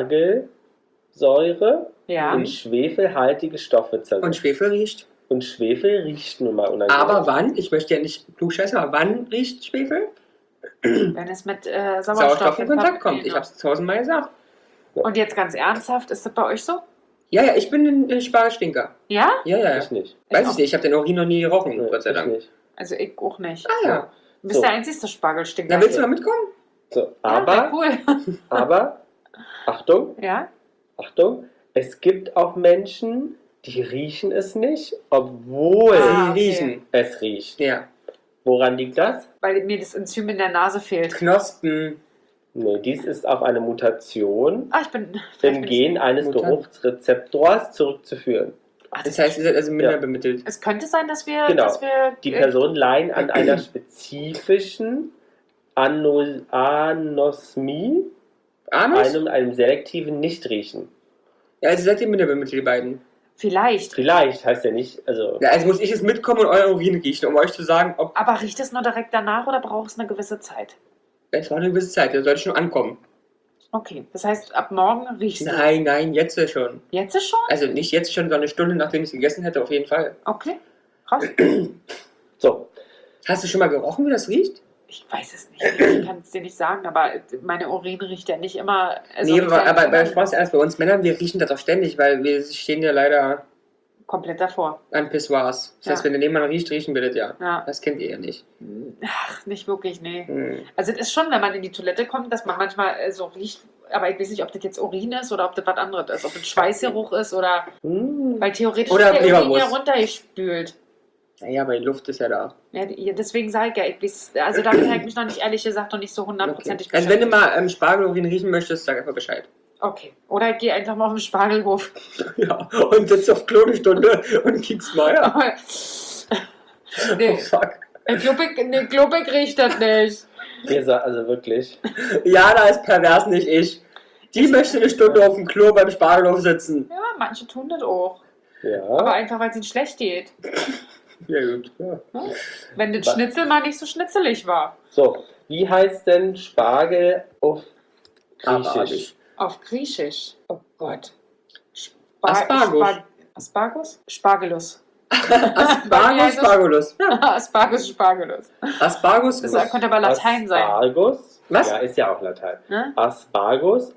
Spargelsäure Ja. in schwefelhaltige Stoffe zersetzt. Und Schwefel riecht. Und Schwefel riecht nun mal unangenehm. Aber wann? Ich möchte ja nicht klugscheißen, aber wann riecht Schwefel? Wenn es mit äh, Sauerstoff, Sauerstoff in Kontakt Verbindung- kommt. Ich habe es tausendmal gesagt. Und jetzt ganz ernsthaft, ist das bei euch so? Ja, ja, ich bin ein äh, Spargelstinker. Ja? Ja, ja, ja. Ich nicht. Weiß auch. ich nicht, ich habe den Urin noch nie gerochen, Nee, Gott sei ich Dank. nicht. Also ich auch nicht. Ah ja. Du bist So. der einzigste Spargelstinker. Na, willst du mal mitkommen? So, Ja, aber, wär cool. aber, Achtung, Ja? Achtung, es gibt auch Menschen, die riechen es nicht, obwohl Ah, Sie okay. riechen. es riecht. Ja. Woran liegt das? Weil mir das Enzym in der Nase fehlt. Knospen. Nee, dies ist auf eine Mutation Ah, ich bin. im vielleicht bin Gen ich, eines Mutant. Geruchsrezeptors zurückzuführen. Ach, Das heißt, ihr seid also minder Ja. bemittelt. es könnte sein, dass wir. Genau. Dass wir Die äh, Personen leiden an einer spezifischen Ano Anosmie, Anus? einem, einem selektiven Nichtriechen. Ja, also seid ihr minder bemittelt, die beiden. Vielleicht. Vielleicht heißt ja nicht, also Ja, also muss ich jetzt mitkommen und euer Urin riechen, um euch zu sagen, ob Aber riecht es nur direkt danach oder braucht es eine gewisse Zeit? es war eine gewisse Zeit, ihr solltet schon ankommen. Okay, das heißt, ab morgen riechst du. Nein, nein, jetzt ja schon. Jetzt ist schon? Also nicht jetzt schon, sondern eine Stunde, nachdem ich es gegessen hätte, auf jeden Fall. Okay, krass. so. Hast du schon mal gerochen, wie das riecht? Ich weiß es nicht. Ich kann es dir nicht sagen, aber meine Urin riecht ja nicht immer. Also nee, riecht aber, ja aber nicht bei immer Spaß erst bei uns Männern, wir riechen das doch ständig, weil wir stehen ja leider komplett davor. an Pissoirs. Das Ja. heißt, wenn der Nebenmann riecht, riechen wir das ja. Ja. Das kennt ihr ja nicht. Ach, nicht wirklich, nee. Hm. Also es ist schon, wenn man in die Toilette kommt, dass man manchmal äh, so riecht, aber ich weiß nicht, ob das jetzt Urin ist oder ob das was anderes ist. Ob das Schweißgeruch ist oder. Hm. Weil theoretisch Oder ist der Urin ja Leberwurst. runtergespült. Naja, aber die Luft ist ja da. Ja, die- deswegen sage ich ja, ich weiß, also damit habe ich mich noch nicht ehrlich gesagt noch nicht so hundertprozentig Okay. Also wenn du beschäftigt. mal ähm, Spargelurin riechen möchtest, sag einfach Bescheid. Okay. Oder ich gehe einfach mal auf den Spargelwurf. Ja, und sitzt auf Klo eine Stunde und kiekst mal, ja. Oh, nee, fuck. Glubig, nee, Glubig riecht das nicht. Ihr sagt also wirklich. Jana ist pervers, nicht ich. Die möchte eine Stunde auf dem Klo beim Spargelhof sitzen. Ja, manche tun das auch. Aber Ja. einfach, weil es ihnen schlecht geht. Ja, gut. Ne? Wenn das Was? Schnitzel mal nicht so schnitzelig war. So, wie heißt denn Spargel auf Arabisch. Griechisch? Auf Griechisch. Oh Gott. Spa Aspargus. Spar Aspargus? Spargelus. Aspargus, Spargulus. Aspargus, Spargelus. Aspargus. Das könnte aber Latein sein. Aspargus. Was? Ja, ist ja auch Latein. Ne? Aspargus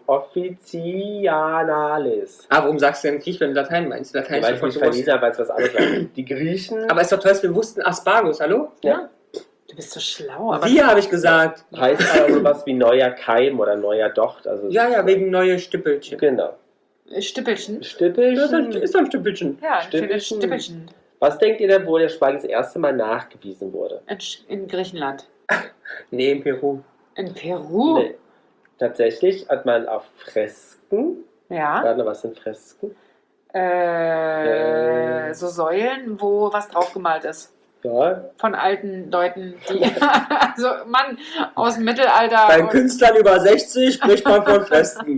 officinalis. Ah, warum sagst du denn Griech, wenn du Latein meinst? Latein ist Weil doch ich voll nicht so groß. verlieser, weil es was anderes war. Die Griechen Aber ist doch toll, dass wir wussten Aspargus, hallo? Ja. Du bist so schlau, aber. Wir, habe ich gesagt. heißt aber sowas wie neuer Keim oder neuer Docht. Also Ja, ja, wegen neue Stippelchen. Genau. Stippelchen. Das ist ein- Stippelchen. ist doch ein Stippelchen. Ja, ein schönes Stippelchen. Stippelchen. Was denkt ihr denn, wo der Spargel das erste Mal nachgewiesen wurde? In, Sch- in Griechenland. Nee, in Peru. In Peru. Nee. Tatsächlich hat man auf Fresken, Ja. warte, was sind Fresken? Äh, Äh. so Säulen, wo was draufgemalt ist. Ja, Von alten Leuten, die. Also, Mann, aus dem Mittelalter. Bei und- Künstlern über sechzig spricht man von Festen.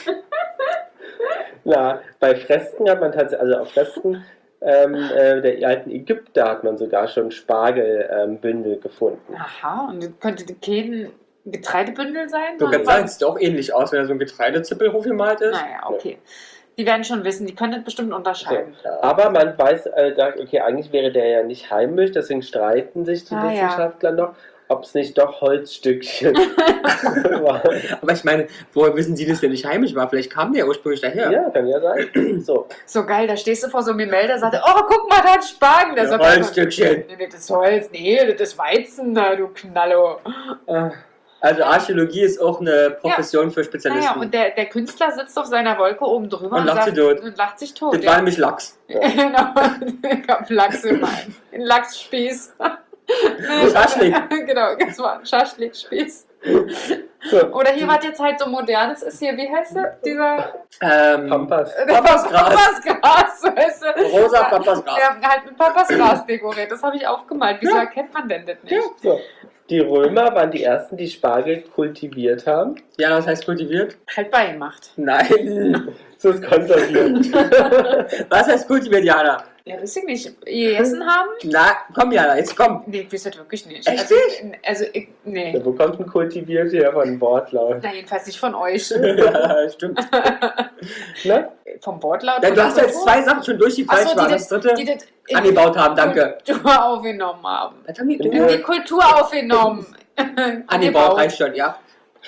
na, bei Fresken hat man tatsächlich, also auf Fresken ähm, äh, der alten Ägypter hat man sogar schon Spargelbündel ähm, Bündel gefunden. Aha, und das könnte kein Getreidebündel sein? Du Oder kannst was? sagen, es sieht auch ähnlich aus, wenn da so ein Getreidezippel hochgemalt ist. Naja, okay. Die werden schon wissen, die können das bestimmt unterscheiden. Ja. Aber man weiß, äh, da- okay, eigentlich wäre der ja nicht heimisch, deswegen streiten sich die Ah, ja. Wissenschaftler noch, ob es nicht doch Holzstückchen waren. Aber ich meine, woher wissen Sie, dass der nicht heimisch war? Vielleicht kam der ursprünglich daher. Ja, kann ja sein. So, So geil, da stehst du vor so einem Gemälde und sagst, oh, guck mal, da hat Spargel. Der Ja, sagt, Holzstückchen. Nee, das ist Holz, nee, das ist Weizen, na, du Knallo. Ah, Also Archäologie ist auch eine Profession für Spezialisten. Naja, und der, der Künstler sitzt auf seiner Wolke oben drüber Und und, lacht sagt, sich tot. und lacht sich tot. das ja. war nämlich Lachs. Genau, ich hab Lachs in meinem. Ein Lachsspieß. Nee, Schaschlik. Genau, das war ein Schaschlikspieß. So, Oder hier was jetzt halt so modern, das ist hier, wie heißt der? Dieser Ähm, Pampas. Papas Gras. Papas Gras, weißt du? Rosa Papas Gras. Wir haben halt mit Papas Gras dekoriert, das habe ich aufgemalt. Wieso Ja. erkennt man denn das nicht? Ja. So. Die Römer waren die ersten, die Spargel kultiviert haben. Ja, was heißt kultiviert? Halt beigemacht. Nein. So ist konserviert. Was heißt kultiviert, Jana? Ja, weiß ich nicht. Gegessen haben? Na, komm, Jana, jetzt komm. Nee, ich weiß das wirklich nicht. Echt also, nicht? Also, ich, nee. Ja, wo kommt ein kultiviert her von Wortlaut? Na, jedenfalls nicht von euch. Ja, stimmt. Ne? Vom Wortlaut. Ja, von du hast der jetzt Kultur? zwei Sachen schon durch, die Ach falsch so, waren. die Das dritte Die das in angebaut haben, danke. die Kultur aufgenommen haben. Was haben die In denn? die Kultur aufgenommen. Angebaut reicht schon, ja.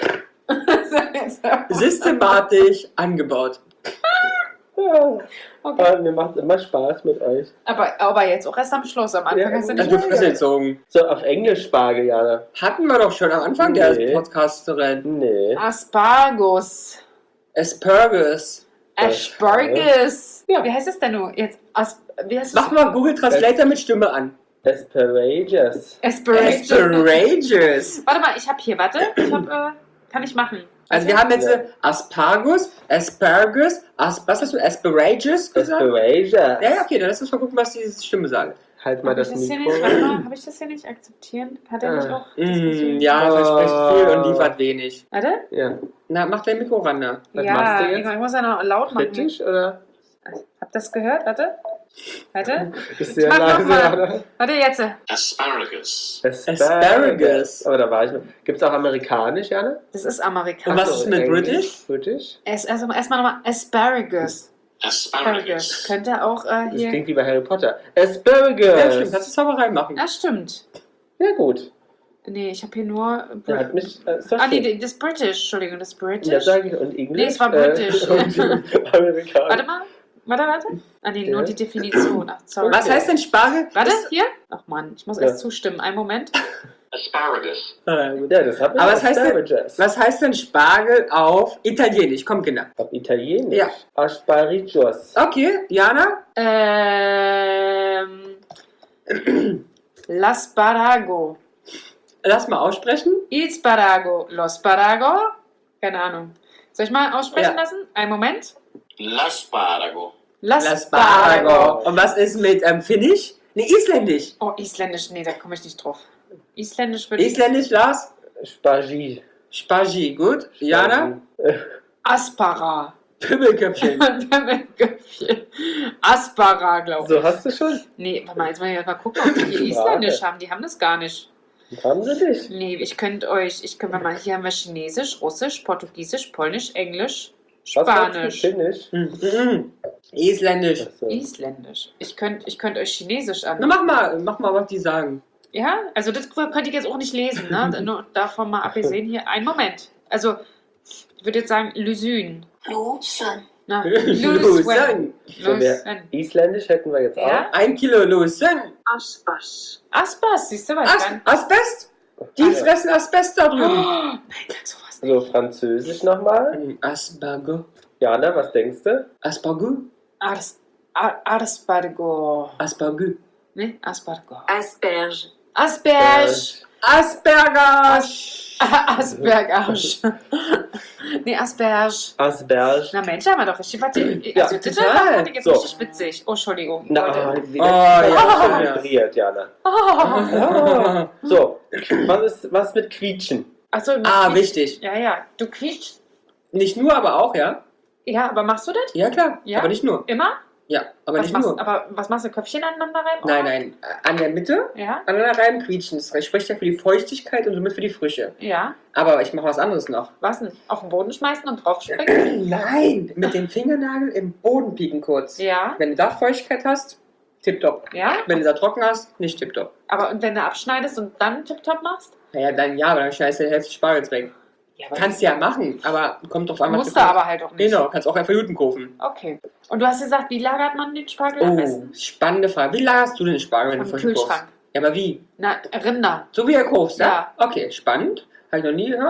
Systematisch angebaut. Ja. Okay. Aber mir macht immer Spaß mit euch. Aber, aber jetzt auch erst am Schluss. Am Anfang Ja, hast du Also nicht du mal Fresse gehört. gezogen. So, auf Englisch Spargel, Jana. Hatten wir doch schon am Anfang Nee. der Podcasterin. Nee. Aspargus. Asparagus. Aspargus. Ja. Wie heißt es denn nun? Jetzt, As wie heißt es? Mach mal Google Translator mit Stimme an. Asparagus. Asparagus. Asparagus. Warte mal, ich habe hier, warte. Ich hab, äh, kann ich machen. Also wir haben jetzt Ja. äh, Asparagus, Asparagus, As was hast du? Asparagus gesagt? Asparagus. Ja, ja, okay, dann lass uns mal gucken, was diese Stimme sagt. Halt mal Habe ich das das hier Mikro. nicht? Warte mal, habe ich das hier nicht akzeptieren? Hat er nicht Ah. auch? das Mm, Gefühl? ja, verspricht viel und liefert wenig. Warte? Ja. Na, mach dein Mikro ran da. Was ja, machst du jetzt? ich muss ja noch laut machen. Kritisch oder? Habt das gehört? Warte. Warte. Ist sehr mach leise, noch mal. Jana. Warte jetzt. Asparagus. Asparagus. Aber da war ich noch. Gibt es auch amerikanisch, Jana? Das ist Und amerikanisch. was ist mit Englisch? British? Es, also erstmal nochmal Asparagus. Asparagus. Asparagus. Könnte auch äh, Das hier. klingt wie bei Harry Potter. Asparagus. Ja, stimmt, kannst du Zauberei machen. Ja, stimmt. Ja, gut. Nee, ich habe hier nur. Der hat mich. Äh, ist doch Ah, nee, schön. das British. Entschuldigung, das British. Ja, sag ich. Und Englisch? Nee, es war British. Äh, und amerikanisch. Warte mal. Warte, warte. Ah, nee, nur Ja. die Definition. Ach, sorry. Was heißt denn Spargel? Warte, Das- hier. Ach Mann, ich muss Ja. erst zustimmen. Einen Moment. Asparagus. Ah, gut. Ja, das hat Aber was heißt, denn, Asparagus. was heißt denn Spargel auf Italienisch? Komm, Kinder. Auf Italienisch? Ja. Asparagos. Okay, Jana? Ähm. L'asparago. Lass mal aussprechen. Il sparago. Lo sparago. Keine Ahnung. Soll ich mal aussprechen Ja. lassen? Einen Moment. L'asparago. L'asparago. L'asparago. Und was ist mit ähm, Finnisch? Ne, Isländisch. Oh, Isländisch. Nee, da komme ich nicht drauf. Isländisch würde ich. Isländisch, Lars? Spagi. Spagi, gut. Jana? Aspara. Pimmelköpfchen. Köpfchen. Aspara, glaube ich. So, hast du schon? Nee, warte mal, jetzt mal, mal gucken, ob die Isländisch haben. Die haben das gar nicht. Haben sie nicht? Nee, ich könnte euch, ich könnte mal, hier haben wir Chinesisch, Russisch, Portugiesisch, Polnisch, Englisch, Was meinst du? Spanisch, Finnisch? Mhm, mhm. Isländisch. Ach so. Isländisch. Ich könnte ich könnt euch Chinesisch an. Na, mach mal, mach mal, was die sagen. Ja, also das könnte ich jetzt auch nicht lesen, ne? Nur davon mal abgesehen hier. Einen Moment. Also, ich würde jetzt sagen, Lüsün. Lusen. Na, Lusen. Lüsün. So, wer- Lüsün. Isländisch hätten wir jetzt Ja? Ein Kilo Lusen. Aspas. Aspas, siehst du was? As Dann? Asbest? Die Ah, ja. fressen Asbest da Oh, drüben. nein, sag sowas auch. nicht. So, Französisch nochmal. Asperger. Jana, was denkst du? Asperger? Ars, Ar, Aspargo. Asperger. Ne? Aspargo. Asperge. Asperge. Asperger. Asperge. Nee, Asperge. Asperge. Na Mensch, haben wir doch richtig. Warte, Ja, also das total. fand ich jetzt So. richtig witzig. Oh, Entschuldigung. Na, Leute. wie Oh, ja, ja. vibriert, Jana. Oh. Ah. So, was ist was mit Quietschen? Achso, Ah, wichtig. Ja, ja. Du quietscht. Nicht nur, aber auch, ja? Ja, aber machst du das? Ja, klar. Ja? Aber nicht nur. Immer? Ja, aber was nicht machst, nur. Aber was machst du? Köpfchen aneinander rein? Nein, nein. An der Mitte, Ja? aneinander rein quietschen. Das spricht ja für die Feuchtigkeit und somit für die Frische. Ja. Aber ich mache was anderes noch. Was denn? Auf den Boden schmeißen und draufspringen? Nein! Mit dem Fingernagel im Boden pieken kurz. Ja. Wenn du da Feuchtigkeit hast, tipptopp. Ja? Wenn du da trocken hast, nicht tipptopp. Aber und wenn du abschneidest und dann tipptopp machst? Naja, dann ja, aber dann scheißt du die Hälfte Spargels weg. Ja, aber Kannst du ja machen, aber kommt drauf an, was musst du aber halt auch nicht. Genau, kannst auch einfach Juten kaufen. Okay. Und du hast gesagt, wie lagert man den Spargel am Oh, besten? spannende Frage. Wie lagerst du den Spargel, wenn Im du frisch Kühlschrank. kochst? Ja, aber wie? Na, Rinder. So wie er kochst, ja? Ja. Okay, spannend. Habe ich noch nie gehört.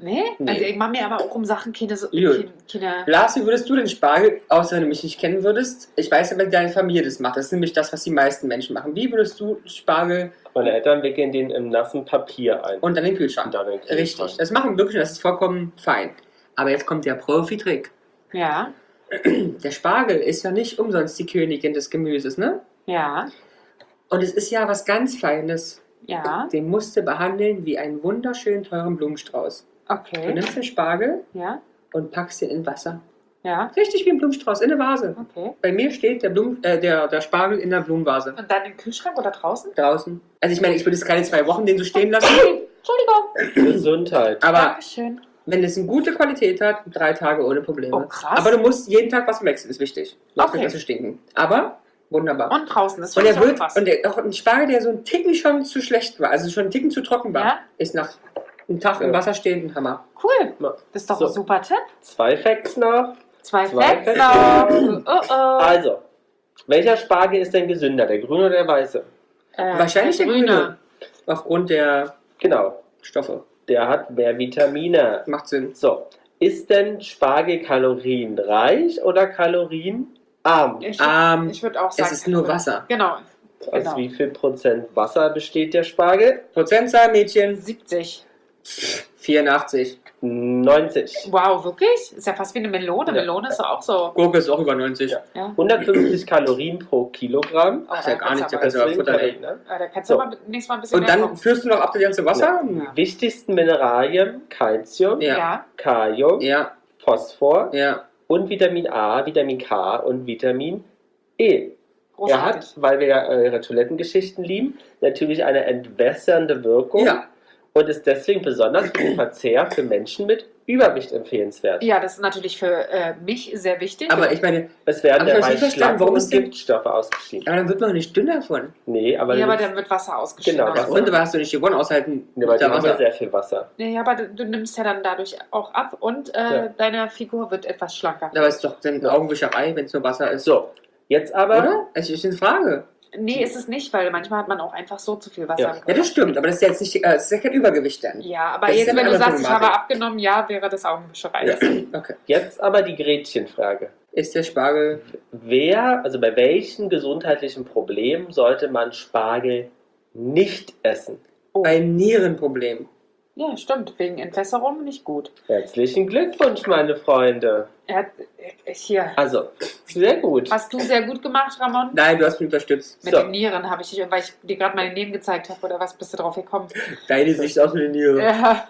Nee? Nee. Also ich mache mir aber auch um Sachen keine... So, Gut. keine, keine Lars, wie würdest du den Spargel, außer wenn du mich nicht kennen würdest? Ich weiß aber, wie deine Familie das macht. Das ist nämlich das, was die meisten Menschen machen. Wie würdest du Spargel Meine Eltern wickeln den im nassen Papier ein. und dann in den Kühlschrank? Und dann in den Kühlschrank. Richtig. Das machen wirklich, das ist vollkommen fein. Aber jetzt kommt der Profi-Trick. ja, Der Spargel ist ja nicht umsonst die Königin des Gemüses, ne? ja, Und es ist ja was ganz Feines. ja, Den musst du behandeln wie einen wunderschönen, teuren Blumenstrauß. Du okay, nimmst den Spargel ja, und packst ihn in Wasser. ja, Richtig wie ein Blumenstrauß, in eine Vase. okay. Bei mir steht der, Blumen, äh, der, der Spargel in der Blumenvase. Und dann im Kühlschrank oder draußen? Draußen. Also ich meine, ich würde es keine zwei Wochen den so stehen lassen. Entschuldigung. Gesundheit. Aber Dankeschön. wenn es eine gute Qualität hat, drei Tage ohne Probleme. Oh, krass. Aber du musst jeden Tag was wechseln, ist wichtig. Lass Okay. nicht das zu stinken. Aber wunderbar. Und draußen, das Und finde der ich auch wird, krass. und der, auch ein Spargel, der so ein Ticken schon zu schlecht war, also schon ein Ticken zu trocken war, Ja? ist nach einem Tag im Ja. Wasser stehen ein Hammer. Cool. Ja. Das ist doch So. ein super Tipp. Zwei Facts noch. Zwei Zwei Facts Facts. noch. Oh, oh. Also, welcher Spargel ist denn gesünder, der grüne oder der weiße? Äh, Wahrscheinlich der grüne. Aufgrund der Genau, Stoffe. der hat mehr Vitamine. Macht Sinn. So, ist denn Spargel kalorienreich oder kalorienarm? Ich, Ähm, ich würde auch sagen. es ist nur Wasser. Genau. Aus Genau. wie viel Prozent Wasser besteht der Spargel? Prozentzahl, Mädchen, siebzig. vierundachtzig. neunzig. Wow, wirklich? Ist ja fast wie eine Melone. Ja. Melone ist doch auch so. Gurke ist auch über neunzig. Ja. Ja. hundertfünfzig Kalorien pro Kilogramm. Oh, Ist ja da gar kannst nicht, du da aber- kannst du aber Deswegen futtern, Kalorien, ey. ne? äh, Da kannst du So. aber nächstes Mal ein bisschen Und mehr dann kochen. führst du noch ab das ganze Wasser? Ja. Wichtigsten Mineralien: Calcium, Ja. Ja. Kalium, Ja, Phosphor ja. und Vitamin A, Vitamin K und Vitamin E. Er Großartig. hat, weil wir ja eure Toilettengeschichten lieben, natürlich eine entwässernde Wirkung Ja. und ist deswegen besonders für den Verzehr für Menschen mit Übergewicht empfehlenswert. Ja, das ist natürlich für äh, mich sehr wichtig. Aber ich meine, Es werden Aber ich dabei hab nicht verstanden, Schlacken warum und ist denn- Giftstoffe ausgeschieden. aber dann wird man doch nicht dünner von. Nee, aber, ja, aber du- dann wird Wasser ausgeschieden. Genau, aus Ja, das- dem- und aber hast du nicht gewonnen, aushalten nee, weil mit die der haben ja Wasser. sehr viel Wasser. Ja, aber du, du nimmst ja dann dadurch auch ab und äh, Ja. deine Figur wird etwas schlanker. Aber es ist doch dann Augenwischerei, wenn es nur Wasser ist. So, jetzt aber... Oder? Es ist eine Frage. Nee, ist es nicht, weil manchmal hat man auch einfach so zu viel Wasser Ja. im Ja, Körper. das stimmt, aber das ist ja jetzt nicht, äh, das ist ja kein Übergewicht dann. Ja, aber Das ist jetzt, eine wenn du andere sagst, ich habe Problematik. abgenommen, ja, wäre das Augenwischerei. Ja. Okay. Jetzt aber die Gretchenfrage. Ist der Spargel. Wer, also bei welchen gesundheitlichen Problemen sollte man Spargel nicht essen? Oh. Ein Nierenproblem. Ja, stimmt. Wegen Entwässerung nicht gut. Herzlichen Glückwunsch, meine Freunde. Er hat, äh, hier. Also, sehr gut. Hast du sehr gut gemacht, Ramon? Nein, du hast mich unterstützt. Mit So. den Nieren habe ich dich, weil ich dir gerade meine Nieren gezeigt habe, oder was bist du drauf gekommen? Deine Sicht aus mit den Nieren. Ja.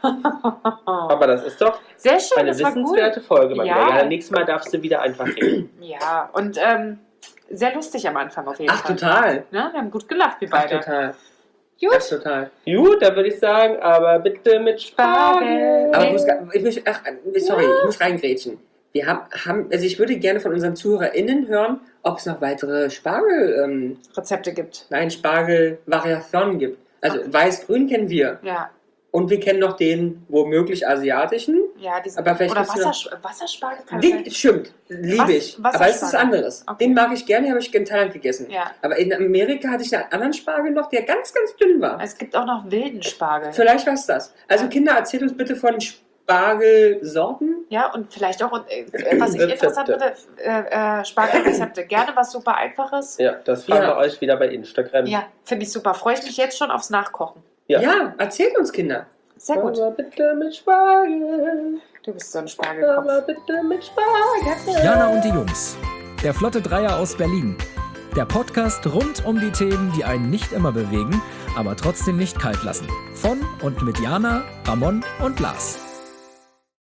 Aber das ist doch Sehr schön, eine das war gut. wissenswerte Folge. Mein Ja. Lieber. Ja, nächstes Mal darfst du wieder einfach reden. Ja, und ähm, sehr lustig am Anfang auf jeden Ach, Fall. total. Ne? Wir haben gut gelacht, wir Ach, beide. total. Gut. Ach, total. Gut, dann würde ich sagen, aber bitte mit Spargel. Aber ich muss, ga- ich muss, ach, sorry, ich muss reingrätschen. Wir haben, haben, also ich würde gerne von unseren ZuhörerInnen hören, ob es noch weitere Spargel, ähm, Rezepte gibt. nein, Spargel-Variationen gibt. Also weiß-grün kennen wir. Ja, Und wir kennen noch den womöglich asiatischen. ja, diese, Aber vielleicht oder gibt's noch- Wasser, Wasserspargel kann sein. Den, stimmt, liebe Was- ich. Aber es ist Wasserspargel. anderes. Okay. Den mag ich gerne, den habe ich in Thailand gegessen. Ja. Aber in Amerika hatte ich einen anderen Spargel noch, der ganz, ganz dünn war. Es gibt auch noch wilden Spargel. Vielleicht war es das. Also Kinder, erzählt uns bitte von Spargelsorten. Ja, und vielleicht auch, äh, was ich Rezepte. interessant finde, äh, äh, Spargelrezepte. Gerne was super Einfaches. Ja, das fahren Ja. wir euch wieder bei Instagram. Ja, finde ich super. Freue ich mich jetzt schon aufs Nachkochen. Ja. Ja, erzählt uns, Kinder. Sehr gut. Aber bitte mit Spargel. Du bist so ein Spargelkopf. Aber bitte mit Spargel. Jana und die Jungs. Der Flotte Dreier aus Berlin. Der Podcast rund um die Themen, die einen nicht immer bewegen, aber trotzdem nicht kalt lassen. Von und mit Jana, Ramon und Lars.